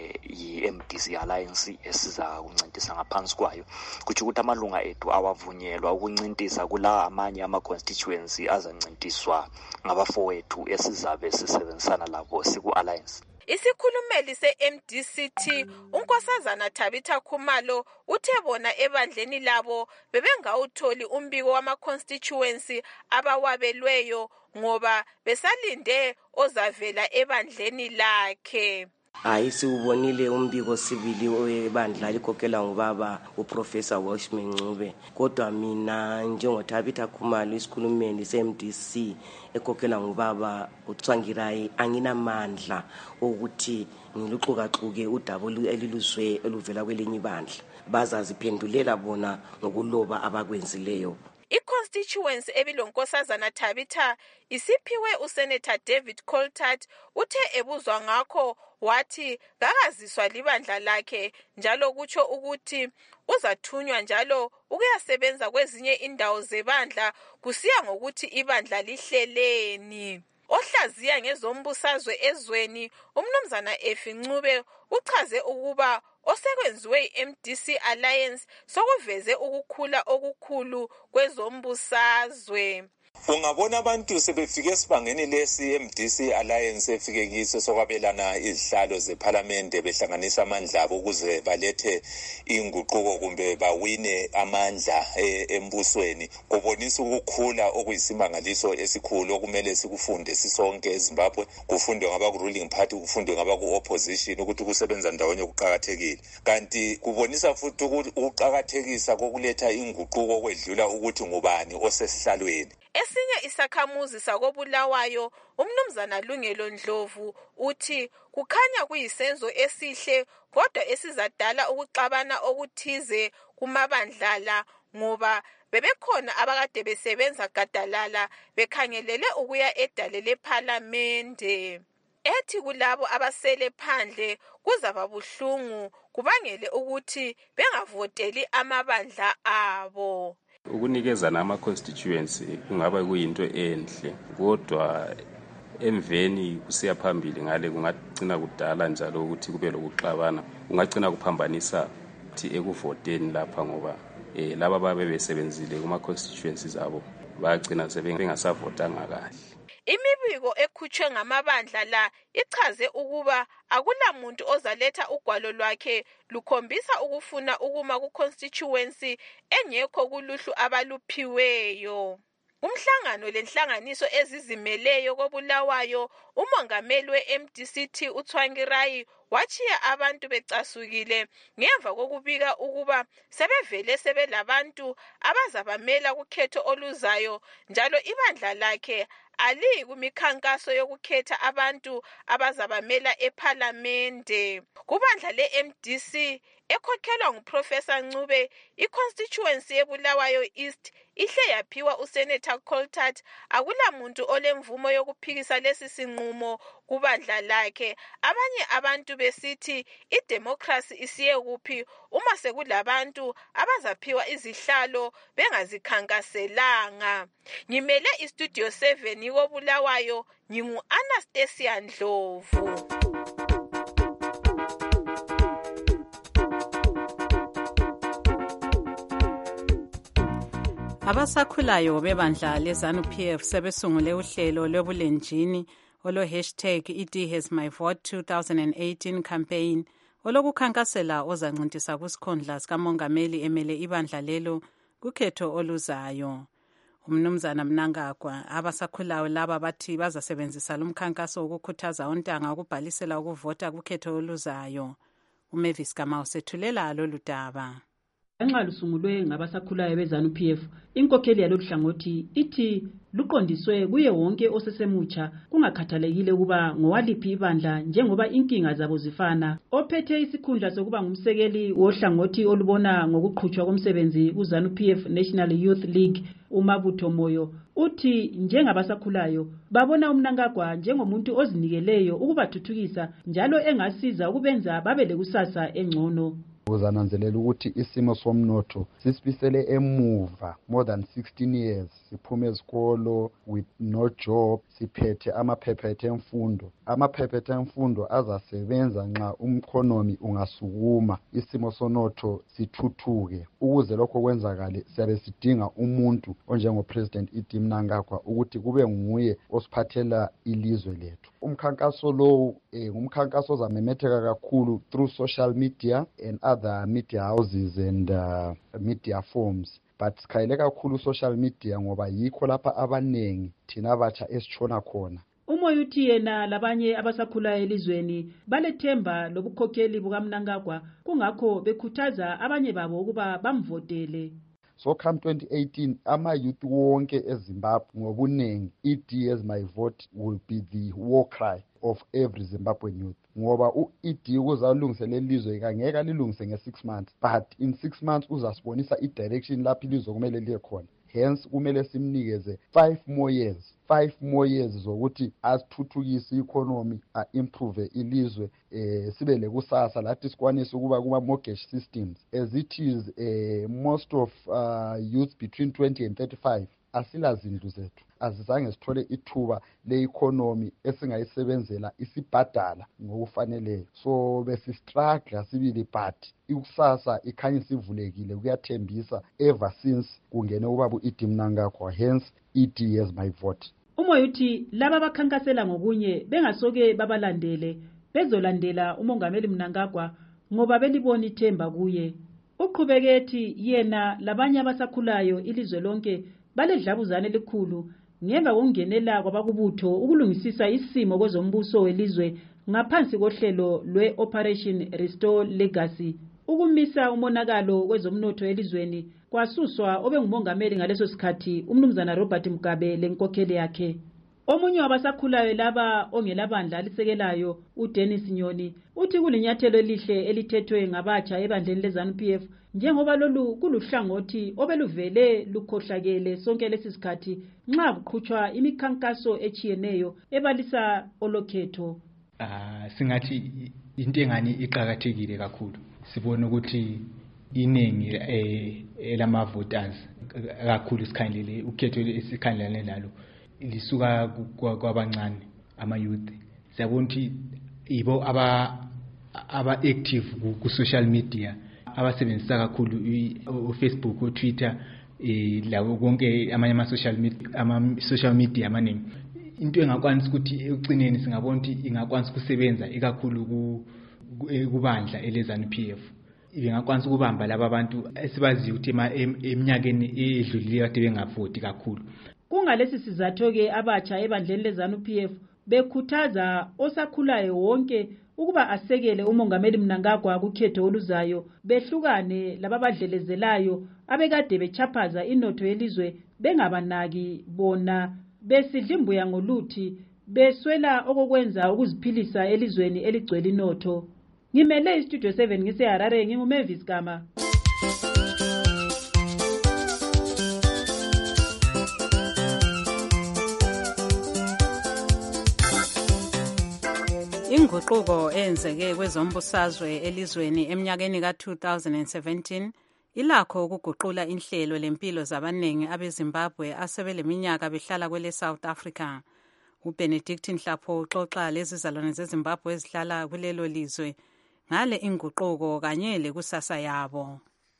i-M D C Alliance esiza ukuncintisa ngaphansi kwayo kuthi ukuthi amalunga ethu awavunyelwa ukuncintisa kula amanye ama-constituency azancintiswa ngabafowethu esizabe sisebenzisana labo siku-alliance. Isikhulumeli se-M D C T unkosazana Tabitha Khumalo uthe bona ebandleni labo bebengawutholi umbiko wama-constituency abawabelweyo ngoba besalinde ozavela ebandleni lakhe. Hayi siubonile umbiko sibili webandla likhokhela ngubaba uProfessor Welshman Ncube kodwa mina njengoThabitha Khumalo isikhulumeli se-M D C ekhokhela ngubaba uTsvangirai anginamandla ukuthi ngiluxukaxuke udaba eliluzwe eluvela kwelinye ibandla bazaziphendulela bona ngokuloba abakwenzileyo. I-constituency ebilonkosazana Tabitha isiphiwe uSenator David Coltart uthe ebuzwa ngakho wathi kakaziswa libandla lakhe njalo kutsho ukuthi uzathunywa njalo ukuyasebenza kwezinye indawo zebandla kusiya ngokuthi ibandla lihleleni. Ohlaziya ngezombusazwe ezweni umnumzana Effie Ncube uchaze ukuba osekwenziwe i-M D C Alliance sokuveze ukukhula okukhulu kwezombusazwe. Ungabona abantu sebefike esibangeni lesi M D C Alliance efike kiso sokwabelana izihlalo zeParliament behlanganisa amandla abo ukuze balethe inguquko kumbe bawine amandla embusweni. Kubonisa ukukhula okuyisimangaliso esikhulu okumele sikufunde sisonke eZimbabwe, kufundwe ngaba ku ruling party, kufundwe ngaba ku opposition ukuthi kusebenza ndawonye kuqhakathekile. Kanti kubonisa futhi ukuqhakathekisa kokuletha inguquko kwedlula ukuthi ngubani osesihlalweni. Esinye isakhamuzi sakobulawayo umnumzana Lungelo Ndlovu uthi kukhanya kuyisenzo esihle kodwa esizadala ukuxabana okuthize kumabandlala ngoba bebekhona abakade besebenza gadalala bekhangelele ukuya edale leParliamente. Ethi kulabo abasele phandle kuzaba buhlungu kubangele ukuthi bengavoteli amabandla abo. Ukunikezana ama-constituency kungaba kuyinto enhle kodwa emveni kusiya phambili ngale kungagcina kudala njalo ukuthi kube lokuxabana, kungagcina kuphambanisa ukuthi ekuvoteni lapha ngoba eh laba babe besebenzile kuma-constituencies abo bagcina sebengasavotanga kahle. Imibiko ekhutshwe ngamabandla la ichaze ukuba akulamuntu ozaletha ugwalo lwakhe lukhombisa ukufuna ukuma ku-constituency engekho kuluhlu abaluphiweyo. Umhlangano lenhlanganiso ezizimeleyo kobulawayo umongameli we-M D C T uTsvangirai wachiya abantu becasukile ngemva kokubika ukuba sebevele sebelabantu abazabamela kukhetho oluzayo njalo ibandla lakhe ali kumikhankaso yokukhetha abantu abazabamela eParliamente. Kubandla le-M D C ekhokhelwa nguProfessor Ncube, i-constituency yeBulawayo East ihle yaphiwa uSenator Coltart. Akulamuntu olemvumo yokuphikisa lesi sinqumo kubandla lakhe. Abanye abantu besithi idemocracy isiye kuphi uma sekulabantu abazaphiwa izihlalo bengazikhankaselanga. Ngimele iStudio seven yobulawayo, ngingu Anastasia Ndlovu. Abasakhulayo bebandla leZANU P F sebesungule uhlelo lwebulenjini olo hashtag E D has my vote twenty eighteen campaign olokukhankasela ozancintisa kusikhundla sikamongameli emele ibandla lelo kukhetho oluzayo. Umnumzana Mnangagwa abasakhulayo laba bathi bazasebenzisa lumkhankaso ukukhuthaza ontanga ukubhalisela ukuvota kukhetho oluzayo. uMavis Kamau sethulela lolu daba. Nxa lusungulwe ngabasakhulayo beZANU P F, inkokheli yalolu hlangothi ithi luqondiswe kuye wonke osesemutsha kungakhathalekile ukuba ngowaliphi ibandla njengoba inkinga zabo zifana. Ophethe isikhundla sokuba ngumsekeli wohlangothi olubona ngokuqhutshwa komsebenzi kuZANU P F National Youth League uMabutho Moyo uthi njengabasakhulayo babona uMnangagwa njengomuntu ozinikeleyo ukubathuthukisa njalo engasiza ukubenza babe lekusasa engcono. Uzananzelela ukuthi isimo somnotho sisibisele emuva more than sixteen years, siphume ezikolo with no job, siphethe amaphephethe emfundo. Amaphephethe emfundo azasebenza nxa umkhonomi ungasukuma, isimo sonotho sithuthuke. Ukuze lokho kwenzakale siyabe sidinga umuntu onjengoPresident E D Mnangagwa ukuthi kube nguye osiphathela ilizwe lethu. Umkhankaso lo eh, umkhankaso ozamemetheka kakhulu through social media and other media houses and uh, media forms, but sikhayele kakhulu social media ngoba yikho lapha abanengi thina abatsha esitshona khona. Umoya uthi yena labanye abasakhulayo elizweni balethemba lobukhokheli bukaMnangagwa kungakho bekhuthaza abanye babo ukuba bamvotele. So come twenty eighteen, ama youth wonke eZimbabwe ngobunengi, E D as my vote will be the war cry of every Zimbabwean youth. Ngoba u-E D uzalungisela ilizwe kangeka lilungise nge-six months, but in six months uzasibonisa i-direction lapho ilizwe kumele liye khona. Hence kumele simnikeze five more years, five more years zokuthi asithuthukise i-economy, a-improve ilizwe, eh, sibe lekusasa lathi sikwanise ukuba kuma-mortgage systems. As it is, eh, most of uh, youth between twenty and thirty-five asilazindlu zethu, azizange sithole ithuba le-economy esingayisebenzela isibhadala ngokufaneleyo. So besistruggle sibili, but ikusasa ikhanya sivulekile, kuyathembisa ever since kungene ubaba u-Edi Mnangagwa, hence E D as my vote. Umoya uthi laba bakhankasela ngokunye bengasoke babalandele bezolandela umongameli Mnangagwa ngoba belibona ithemba kuye. Uqhubeke ethi yena labanye abasakhulayo ilizwe lonke baledlabuzane elikhulu ngemva kokungenela kwabakubutho ukulungisisa isimo kwezombuso welizwe ngaphansi kohlelo lwe-Operation Restore Legacy ukumisa umonakalo kwezomnotho elizweni kwasuswa obengumongameli ngaleso sikhathi umnumzana Robert Mugabe lenkokheli yakhe. Omunye wabasakhulayo laba ongelabandla alisekelayo uDennis Nyoni uthi kulinyathelo elihle elithethwe ngabatsha ebandleni leZANU P F njengoba lolu kuluhlangothi obeluvele lukhohlakele sonke lesisikhathi nxa kuqhutshwa imikhankaso echiyeneyo ebalisa olokhetho. Ah singathi into engani iqhakathekile kakhulu. Sibona ukuthi iningi elama voters kakhulu isikhandlele ukhetho esikhandlane lalo lisuka kwabancane ama youth. Siyabona ukuthi ibo aba aba active ku social media, abasebenzisa kakhulu u Facebook, u Twitter, eh lawo konke amanye ama social media ama social media amaningi. Into engakwanisa ukuthi ekucineni singabona ukuthi ingakwanisa ukusebenza ikakhulu ku kubandla eleZANU P F. Ingakwanisa ukubamba laba bantu esibaziyo ukuthi eminyakeni edlulile kade bengavoti kakhulu. Kungalesi sizathu ke abatsha ebandleni leZANU P F bekhuthaza osakhulayo wonke ukuba asekele umongameli Mnangagwa kukhetho oluzayo behlukane lababadlelezelayo abekade bechaphaza inotho yelizwe bengabanaki bona besidlimbuya ngoluthi beswela okokwenza ukuziphilisa elizweni eligcwele inotho. Ngimele iStudio seven ngise Harare nginguMavis Gama. Inguquko enzeke kwezombusazwe elizweni eminyakeni ka two thousand seventeen ilakho ukuguqula inhlelo lempilo zabaningi abeZimbabwe asebeleminyaka behlala kwele South Africa. uBenedict Nhlapho uxoxa lezizalwane zeZimbabwe ezihlala kulelo lizwe ngale inguquko kanye lekusasa yabo.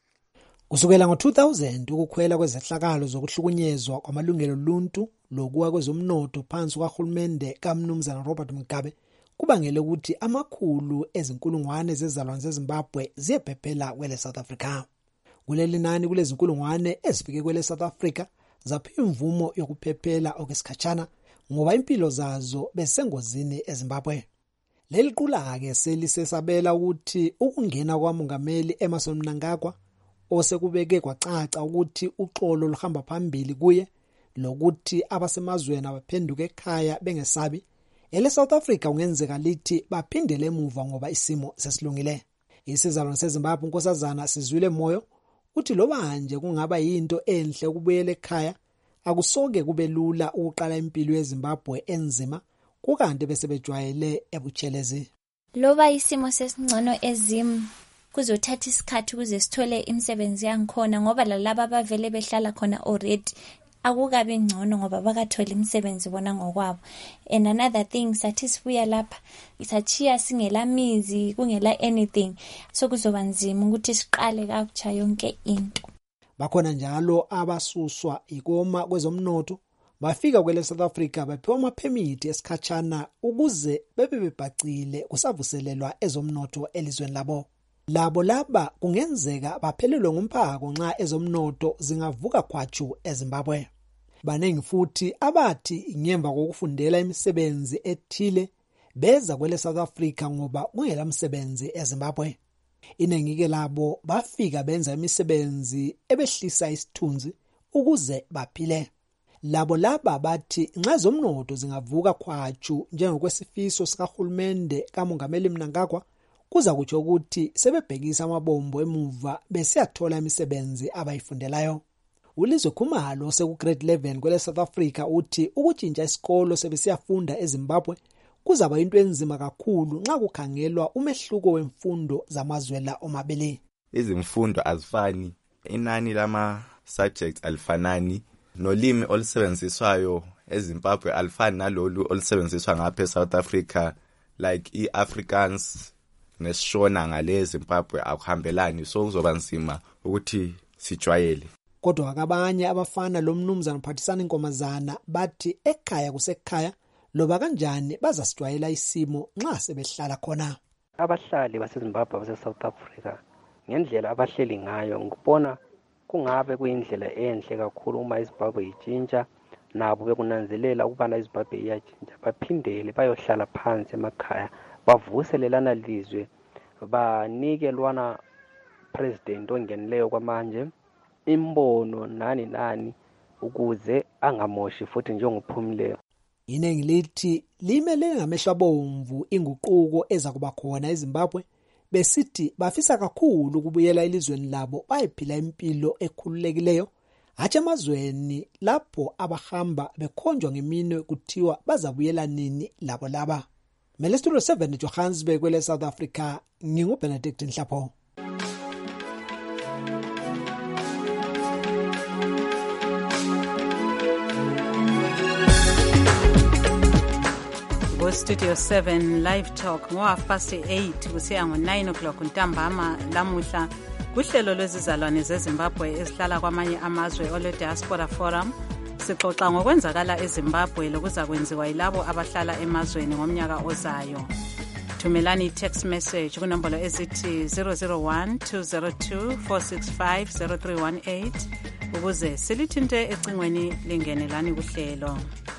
Kusukela ngo two thousand ukukhwela kwezehlakalo zokuhlukunyezwa kwamalungelo oluntu lokuwa kwezomnotho phansi kwaHulumende kaMnumzana Robert Mugabe kubangele ukuthi amakhulu ezinkulungwane zezizalwane zeZimbabwe ziyebhephela kwele South Africa. Kuleli nani kulezinkulungwane ezifike kwele South Africa zaphiwa imvumo yokuphephela okwesikhatshana ngoba impilo zazo besengozini eZimbabwe. Leli qula ke selisesabela ukuthi ukungena kwamongameli Emmerson Mnangagwa osekubeke kwacaca ukuthi uxolo luhamba phambili kuye lokuthi abasemazweni abaphenduka ekhaya bengesabi ele South Africa ungenzeka lithi baphindele emuva ngoba isimo sesilungile. Isizalwane seZimbabwe unkosazana Sizwile Moyo uthi loba nje kungaba yinto enhle ukubuyela ekhaya akusoke kube lula ukuqala impilo yeZimbabwe enzima kukanti bese bejwayele ebutshelezi. Loba isimo sesingcono ezim kuzothatha isikhathi ukuze sithole imisebenzi yangikhona ngoba lalabo abavele behlala khona already akukabe ngcono ngoba bakathola imisebenzi bona ngokwabo. And another thing sathi sibuya lapha isachiya singela mizi kungela anything so kuzoba nzima ukuthi siqale kakutsha yonke into. Bakhona njalo abasuswa ikoma kwezomnotho bafika kwele South Africa baphiwa amaphemiti esikhatshana ukuze bebe bebhacile kusavuselelwa ezomnotho elizweni labo. Labo laba kungenzeka baphelelwe ngumphako nxa ezomnotho zingavuka khwatshu eZimbabwe. Banengi futhi abathi ngemva kokufundela imisebenzi ethile beza kwele South Africa ngoba kungela umsebenzi eZimbabwe. Inengi ke labo bafika benza imisebenzi ebehlisa isithunzi ukuze baphile. Labo laba bathi nxa zomnotho zingavuka khwatshu njengokwesifiso sikaHulumende kaMongameli Mnangagwa kuza kutsho ukuthi sebebhekisa amabombo emuva besiyathola imisebenzi abayifundelayo. Ulizwe Khumalo seku grade eleven kwele South Africa uthi ukutshintsha isikolo sebesiyafunda eZimbabwe kuzaba into enzima kakhulu nxa kukhangelwa umehluko wemfundo zamazwela omabili. Izimfundo azifani, inani lama subjects alifanani, nolimi olusebenziswayo eZimbabwe alifani nalolu olusebenziswa ngapha eSouth Africa, like i-Afrikaans nesishona ngale eZimbabwe akuhambelani, so kuzoba nzima ukuthi sijwayele. Kodwa akabanye abafana lo mnumzana Mphathisani Nkomazana bathi ekhaya kusekhaya loba kanjani bazasijwayela isimo nxa sebehlala khona. Abahlali baseZimbabwe base-South Africa ngendlela abahleli ngayo ngibona kungabe kuyindlela enhle kakhulu uma iZimbabwe itshintsha, nabo bekunanzelela ukubana iZimbabwe iyajinja baphindele bayohlala phansi emakhaya bavuselelana lizwe, banike lwana president ongenileyo kwamanje imbono nani nani ukuze angamoshi futhi njengophumileyo. Inengi lithi limele ngamehlo abomvu inguquko eza kuba khona eZimbabwe, besithi bafisa kakhulu ukubuyela elizweni labo bayiphila impilo ekhululekileyo, hathe emazweni lapho abahamba bekhonjwa ngeminwe kuthiwa bazabuyela nini labo laba. Mele Studio seven Johannesburg kwele South Africa, nginguBenedict Nhlapho. Studio seven Live Talk ngo half past eight kusiya ngo nine o'clock ntambama lamuhla kuhlelo lwezizalwane zeZimbabwe ezihlala kwamanye amazwe ole Diaspora Forum. Sixoxa ngokwenzakala eZimbabwe lokuza kwenziwa yilabo abahlala emazweni ngomnyaka ozayo. Thumelani text message kunombolo ezithi zero zero one two zero two four six five zero three one eight ukuze silithinte ecingweni lingenelani kuhlelo.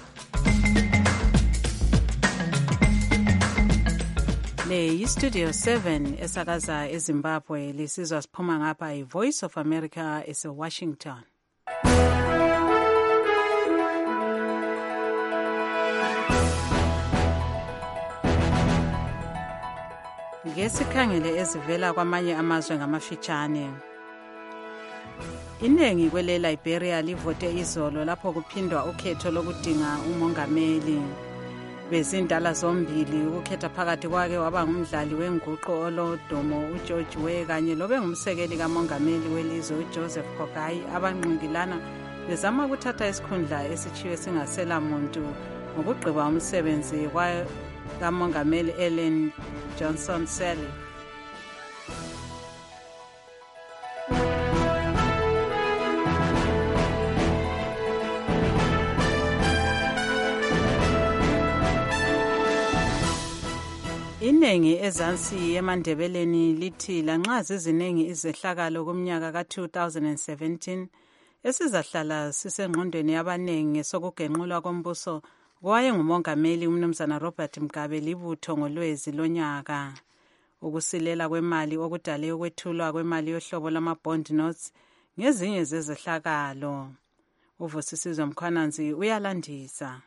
Le yi-Studio seven esakaza eZimbabwe, lisizwa siphuma ngapha i-Voice of America ese-Washington. Ngesikhangele ezivela kwamanye amazwe ngamafitshane. Iningi kwele Liberia livote izolo lapho kuphindwa ukhetho lokudinga umongameli. Bezindala zombili ukhetha phakathi kwake waba ngumdlali wenguqu olodumo uGeorge Weah kanye lobe ngumsekeli kamongameli welizwe uJoseph Boakai abanqingilana bezama ukuthatha isikhundla esichiwe singasela muntu ngokugqiba umsebenzi kamongameli Ellen Johnson Sirleaf. Inengi ezansi emandebeleni lithi lanxa zizinengi izehlakalo kumnyaka ka two thousand seventeen esizahlala sisengqondweni yabanengi sokugenqulwa kombuso kwaye ngumongameli umnumzana Robert Mugabe libutho ngolwezi lonyaka. Ukusilela kwemali okudale ukwethulwa kwemali yohlobo lama-bond notes ngezinye zezehlakalo. Uvusisizwe Mkhwananzi uyalandisa.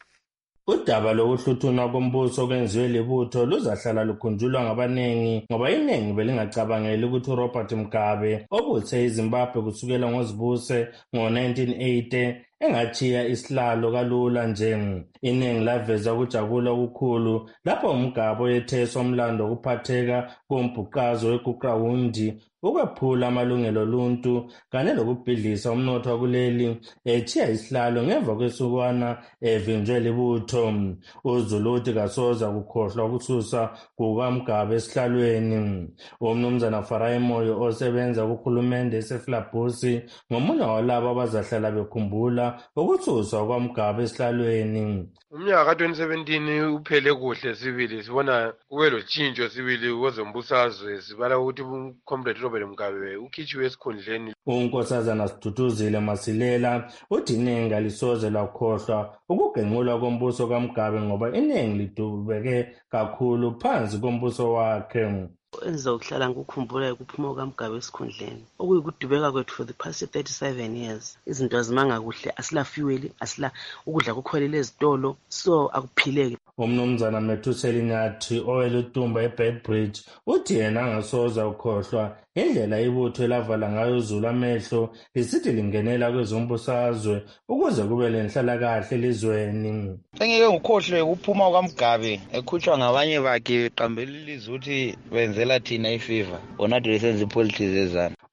Udaba lokuhluthunwa kombuso kwenziwe libutho luzahlala lukhunjulwa ngabanengi ngoba iningi belingacabangeli ukuthi uRobert Mugabe obuthe iZimbabwe kusukela ngozibuse ngo nineteen eighty engachiya isihlalo kalula nje. Iningi laveza ukujabula okukhulu lapho uMugabe etheswa umlando okuphatheka kombhuqazo weGuqrawundi, ukwephula amalungelo oluntu kanye lokubhidlisa umnotho kuleli echiya isihlalo ngemva kwesukwana evinjwe libutho. uZulu uthi kasoza kukhohlwa ukususa kukaMugabe esihlalweni. Umnumzana Farai Moyo osebenza kuhulumende eseFlabusi ngomunye walabo abazahlala bekhumbula ukususwa kwaMugabe esihlalweni. Umnyaka ka twenty seventeen uphele kuhle sibili, sibona kube lotshintsho sibili kwezombusazwe, sibala ukuthi uComrade Robert Mugabe ukhitshiwe esikhundleni. uNkosazana Siduduzile Masilela uthi iningi alisoze lakhohlwa ukugenqulwa kombuso kaMugabe ngoba iningi lidubeke kakhulu phansi kombuso wakhe. Enza ukuhlala ngikukhumbula ukuphuma kaMugabe esikhundleni okuyikudubeka kwethu for the past thirty-seven years. Izinto azimanga kuhle, asila fuel, asila ukudla kukhwelele ezitolo, so akuphileki. Umnumzana Methuseli Nyathi owelutumba eBedbridge uthi yena angasoza ukhohlwa indlela ibutho elavala ngayo uZulu amehlo lisithi lingenela kwezombusazwe ukuze kube lenhlalakahle elizweni. Engeke ngikhohlwe ukuphuma kaMugabe ekhutshwa ngabanye bakhe beqambeleliza ukuthi benzela thina iFIFA bona nje senze ipolitics ezana.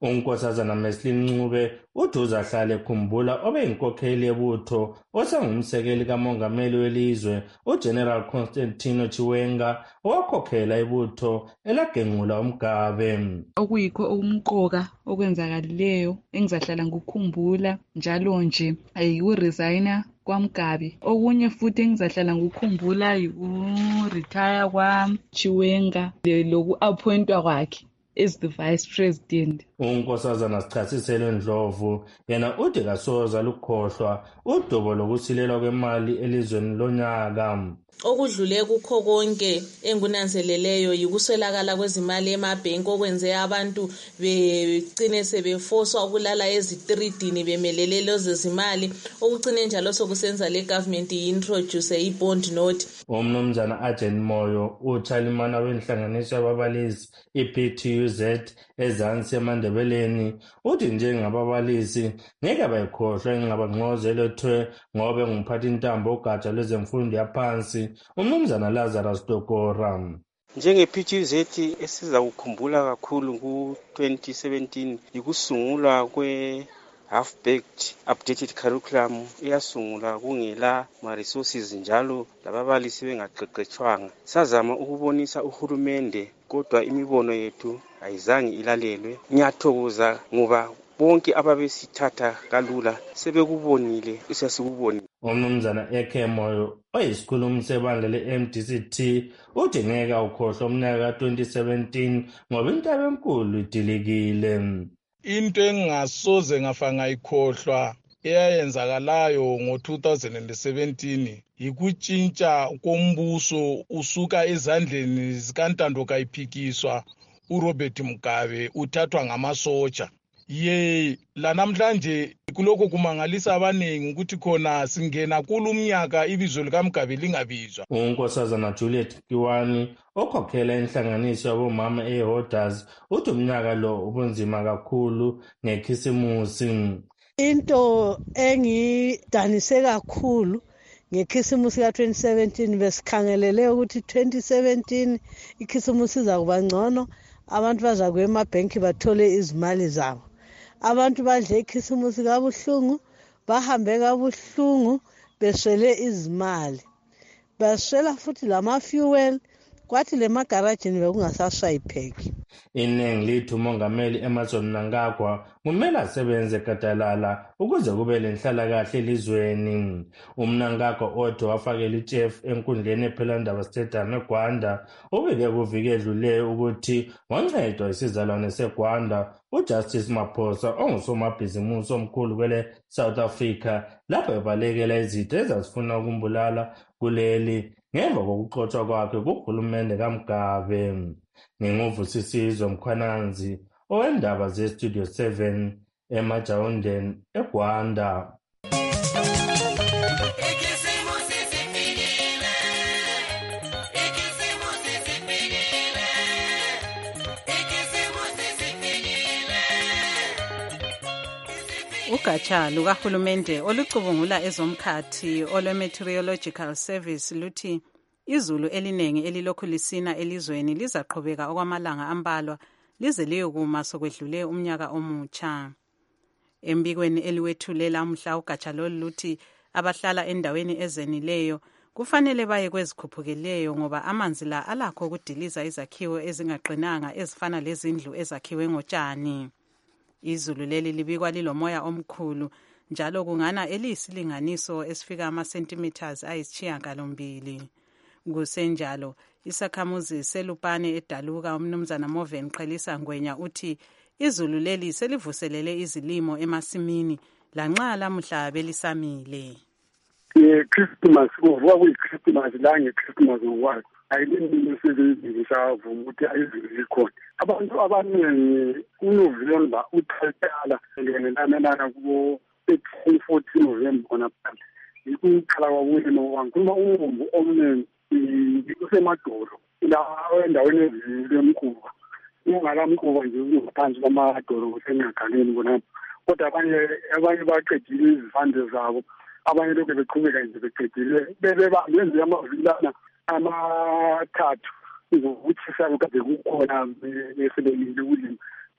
unkosazana Meslin Ncube uthi uzahlala ekhumbula obeyinkokheli yebutho osengumsekeli kamongameli welizwe uGeneral Constantino Chiwenga owakhokhela ibutho elagengqula uMgabe. Okuyikho okumqoka okwenzakalileyo engizahlala ngikukhumbula njalo nje ayikuresigna kwaMgabe. Okunye futhi engizahlala ngikukhumbula yiku-retire kwaChiwenga loku-appointwa kwakhe as the vice president. Unkosazana Sichasiselo Ndlovu yena uthi kasoza lukhohlwa udubo lokusilelwa kwemali elizweni lonyaka. Okudlule kukho konke engunanzeleleyo yikuswelakala kwezimali emabhenki okwenze abantu begcine sebefoswa ukulala ezitridini bemelele lezo zimali okucine njalo sokusenza le government introduce i-bond note. Umnumzana Ajen Moyo uchalimana wenhlanganiso yababalisi i-P T U Z ezansi eMandebeleni uthi njengababalisi ngeke bayikhohlwa ingxabangxoza elethwe ngobe ngumphathi intambo ugatsha lwezemfundo yaphansi umnumzana Lazarus Dokora. Njenge-P T U Z esiza kukhumbula kakhulu ku-twenty seventeen yikusungulwa kwe half-baked updated curriculum iyasungula kungela ma-resources njalo lababalisi bengaqeqetshwanga. Sazama ukubonisa uhulumende kodwa imibono yethu ayizange ilalelwe. Ngiyathokoza ngoba bonke ababesithatha kalula sebekubonile isasikubonile. Umnumzana Eke Moyo oyisikhulumi sebandla le-M D C T uthi ngeke awukhohlwa umnyaka ka-twenty seventeen ngoba intaba enkulu idilikile. Into engingasoze ngafa ngayikhohlwa eyayenzakalayo ngo-two thousand seventeen yikutshintsha kombuso usuka ezandleni zikaNtando Kayiphikiswa uRobert Mugabe uthathwa ngamasotsha. Ye lanamhlanje kuloko kumangalisa abaningi ukuthi khona singena kulumnyaka ibizo likaMgabe lingabizwa. Unkosazana Juliet Kiwani okhokhela inhlanganiso yabomama eHolders uthi umnyaka lo ubunzima kakhulu ngekhisimusi. Into engidanise kakhulu ngekhisimusi ka-twenty seventeen besikhangelele ukuthi twenty seventeen ikhisimusi izakuba ngcono, abantu bazakuya emabhenki bathole izimali zabo. Abantu badle ikhisimusi kabuhlungu, bahambe kabuhlungu beswele izimali, baswela futhi lama-fuel, kwathi le magarajini bekungasashwayipheki. Iningi lithi umongameli Emmerson Mnangagwa kumele asebenze gadalala ukuze kube lenhlalakahle elizweni. UMnangagwa othi wafakela ichef enkundleni ePhelandaba Stadium eGwanda ubike kuvike edlule ukuthi wancedwa isizalwane seGwanda uJustice Maphosa ongusomabhizimusi omkhulu kwele South Africa lapho ebalekela izitho ezazifuna ukumbulala kuleli ngemva kokuxotshwa kwakhe kuhulumende kaMgabe. Nginguvusisizwe Mkhwananzi owendaba ze-Studio seven eMajawundeni eGwanda. Ugatsha lukahulumende olucubungula ezomkhathi olwe-Meteorological Service luthi izulu eliningi elilokhu lisina elizweni lizaqhubeka okwamalanga ambalwa lize liyokuma sokwedlule umnyaka omutsha. Embikweni eliwethule lamhla ugatsha lolu luthi abahlala endaweni ezenileyo kufanele baye kwezikhuphukeleyo ngoba amanzi la alakho ukudiliza izakhiwo ezingaqinanga ezifana lezindlu ezakhiwe ngotshani. Izulu leli libikwa lilomoya omkhulu njalo kungana eliyisilinganiso esifika ama-centimeters ayisishiyagalombili. Kusenjalo isakhamuzi selupane edaluka umnumzana Moven Qhelisa Ngwenya uthi izulu leli selivuselele izilimo emasimini lanxa lamuhla belisamile. Christmas kuvuka kuyi-Christmas la nge-Christmas ngokwazi ayilini esebenzisa vuma ukuthi ayizulu likhona. Abantu abaningi uNovember uthayala ngelanelana kubo eighteen fourteen November khona phansi ikuqala kwabulima wangikhuluma umumbu omningi kusemadolo la endaweni ezile emkuba ungala mkuba nje ngaphansi kwamadolo kusengagaleni khona kodwa abanye abanye baqedile izivande zabo abanye lokho beqhubeka nje beqedile bebebambe amavilana amathathu ukuthi sakade kukhona besebelile ulimi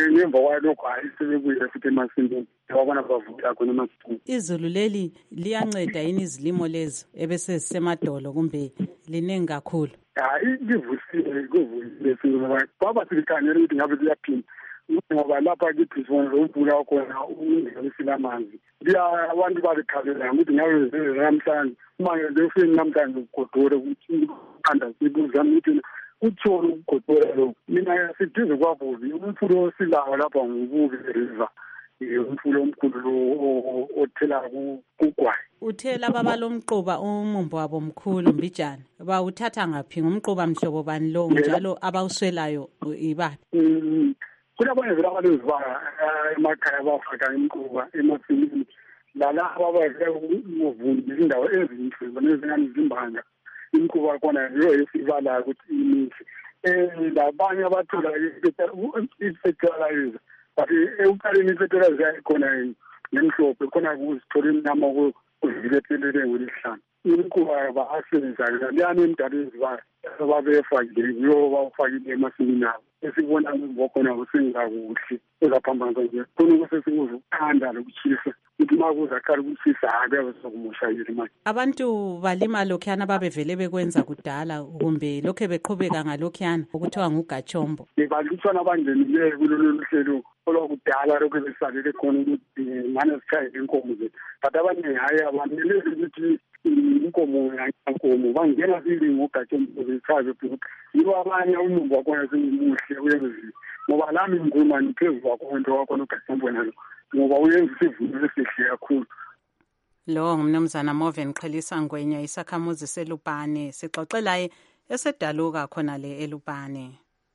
ngemva kwalokho hayi sebebuyile futhi emasimini wabona bavuka khona emasimini. Izulu leli liyanceda yini izilimo lezo ebese semadolo kumbe liningi kakhulu? Hayi livusile kuvusile singoba baba sikhangela ukuthi ngabe liyaphinda ngoba lapha kithi sona umvula wakhona ungenisile amanzi liya abantu balikhalela ukuthi ngabe namhlanje manje lefini namhlanje ugodore ukuthi ukhanda sibuza ukuthi uthole ugodore lo mina sidize kwabuzi umfulo silawo lapha ngubuke river umfulo omkhulu lo othela kugwayi. Uthela baba lomquba umumbo wabo mkhulu Mbijana bawuthatha ngaphi ngumquba mhlobo bani lo njalo abawuswelayo ibaphi? Kulabanye vele abalezibaya emakhaya bafaka imquba emasimini lala ababaze ukuvunda izindawo ezinhle nezingane zimbanga imquba khona yiyo esibalayo ukuthi imithi eh labanye abathola i-fertilizer but ekuqaleni i-fertilizer yakhona nemhlophe khona kuzithola imnyama kuzilephelele ngolihlanu imquba baasebenzisa liyani emdala ezibaya ababefakile yiyo bawufakile emasimini abo esibona ngokhona kusengakuhle ezaphambanisa nje khona kusesikuza ukuthanda lokuchisa ukuthi makuza qala ukuchisa akabe sokumusha yini manje. Abantu balima lokhuyana babevele bekwenza kudala kumbe lokho beqhubeka ngalokhuyana okuthiwa ngugachombo. Balutshwana abangenile kulolu hlelo olokudala lokho besalele khona ukuthi manje sichaye inkomo zethu but abaningi hayi abanelezi ukuthi inkomo yankomo bangena zilimo ugachombo bechaze ukuthi yibo abanye umumbo wakhona semuhle uyenziwe ngoba lami nguma ngiphezulu wakho into wakho ugachombo nalo ngoba uyenza isivuno esihle kakhulu. Lo ngumnumzana Moven Qhelisa Ngwenya isakhamuzi selupane sixoxela esedaluka khona le elupane.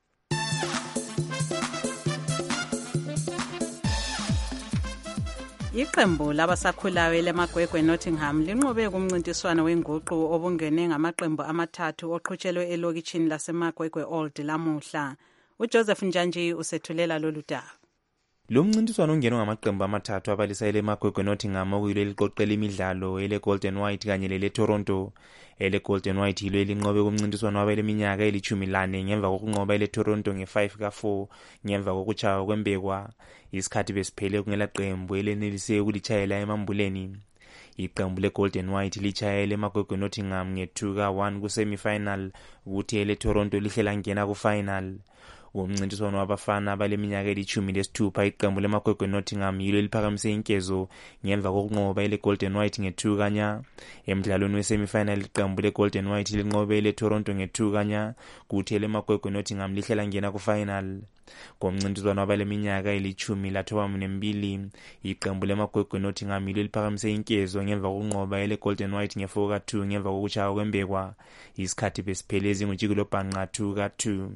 Iqembu labasakhulayo leMagwegwe Nottingham linqobe kumncintiswano wenguqu obungene ngamaqembu amathathu oqhutshelwe elokitshini laseMagwegwe Old lamuhla. uJoseph Njanji usethulela lolu daba. Lo mncintiswano ungenwe ngamaqembu amathathu abalisa ele Magwegwe Nottingham okuyilo eliqoqela imidlalo ele Golden White kanye lele Toronto. Ele Golden White yilo elinqobe kumncintiswano wabele iminyaka elithumi lane ngemva kokunqoba ele Toronto nge five ka four ngemva kokuchaya kwembekwa. Isikhathi besiphele kungela qembu elenelise ukulitshayela emambuleni. Iqembu le Golden White lichayele eMagwegwe Nottingham nge two ka one ku semi-final ukuthi ele Toronto lihlela ngena ku final. Umncintiswano wabafana abaleminyaka elithumi lesithupha iqembu leMagwegwe Nottingham yilo eliphakamise inkezo ngemva kokunqoba ele Golden White nge two kanya. Emidlalweni wesemifinal iqembu le Golden White linqobe ele Toronto nge two kanya kuthi ele Magwegwe Nottingham lihlela ngena ku final. Ngomncintiswano wabaleminyaka elithumi lathoba nembili iqembu leMagwegwe Nottingham yilo eliphakamise inkezo ngemva kokunqoba ele Golden White nge four ka two ngemva kokuchaya kwembekwa. Isikhathi besiphelezi ngujikilo bhanqa two ka two.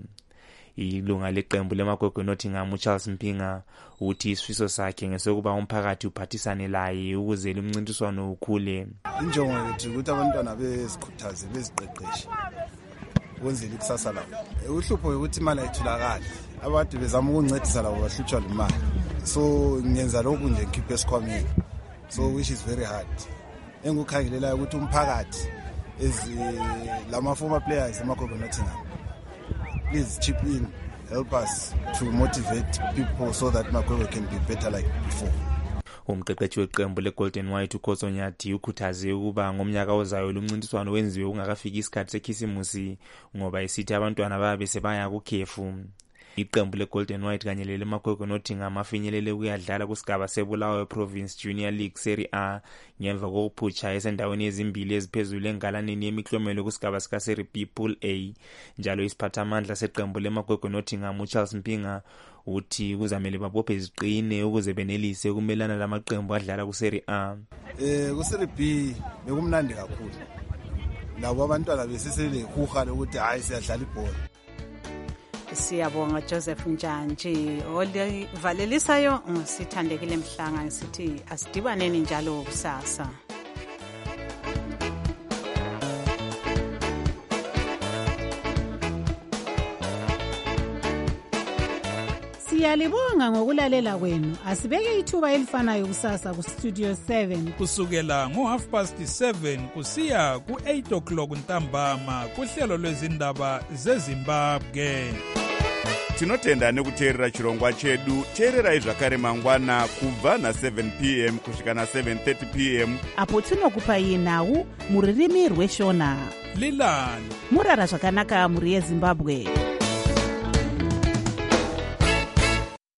Ilunga leqembu leMagwegwe Nottingham uCharles Mpinga uthi isifiso sakhe ngesokuba umphakathi uphathisane laye ukuze lumncintiswano ukhule. Injongo yethu ukuthi abantwana bezikhuthaze beziqeqeshe ukwenzela ikusasa labo. Uhlupho ukuthi imali ayitholakali abantu bezama ukuncedisa labo bahlutshwa imali, so ngenza lokhu nje ngikhiphe esikhwameni, so which is very hard. Engikukhangelela ukuthi umphakathi ezi lama former players eMagwegwe Nottingham, please chip in, help us to motivate people so that Magwegwe can be better like before. Umqeqeshi weqembu leGolden White uKhoso Nyathi ukhuthaze ukuba ngomnyaka ozayo lumncintiswano wenziwe ungakafiki isikhathi sekhisimusi ngoba isithi abantwana babe sebaya kukhefu. Iqembu leGolden White kanye lele Magwegwe Nottingham afinyelele ukuyadlala kusigaba seBulawayo Province Junior League Serie A ngemva kokuphutsha esendaweni ezimbili eziphezulu engalaneni yemiklomelo kusigaba sika Serie B Pool A. Njalo isiphathamandla seqembu leMagwegwe Nottingham uCharles Mpinga uthi kuzamele babophe iziqine ukuze benelise ukumelana lamaqembu adlala ku Serie A. Eh ku Serie B bekumnandi kakhulu. Labo abantwana besisele huha lokuthi hayi siyadlala ibhola. Siyabonga Joseph Njanji olivalelisayo sithandekile Mhlanga ngisithi asidibaneni njalo kusasa. Siyalibonga ngokulalela kwenu. Asibeke ithuba elifanayo kusasa ku Studio seven kusukela ngo half past seven kusiya ku eight o'clock ntambama kuhlelo lwezindaba zeZimbabwe. tinotenda nekuteerera chirongwa chedu. Teererai zvakare mangwana kubva na-seven p m kusvika na-seven thirty p m apo tinokupai nhau muririmi rweshona. Lilani murara zvakanaka muri yeZimbabwe.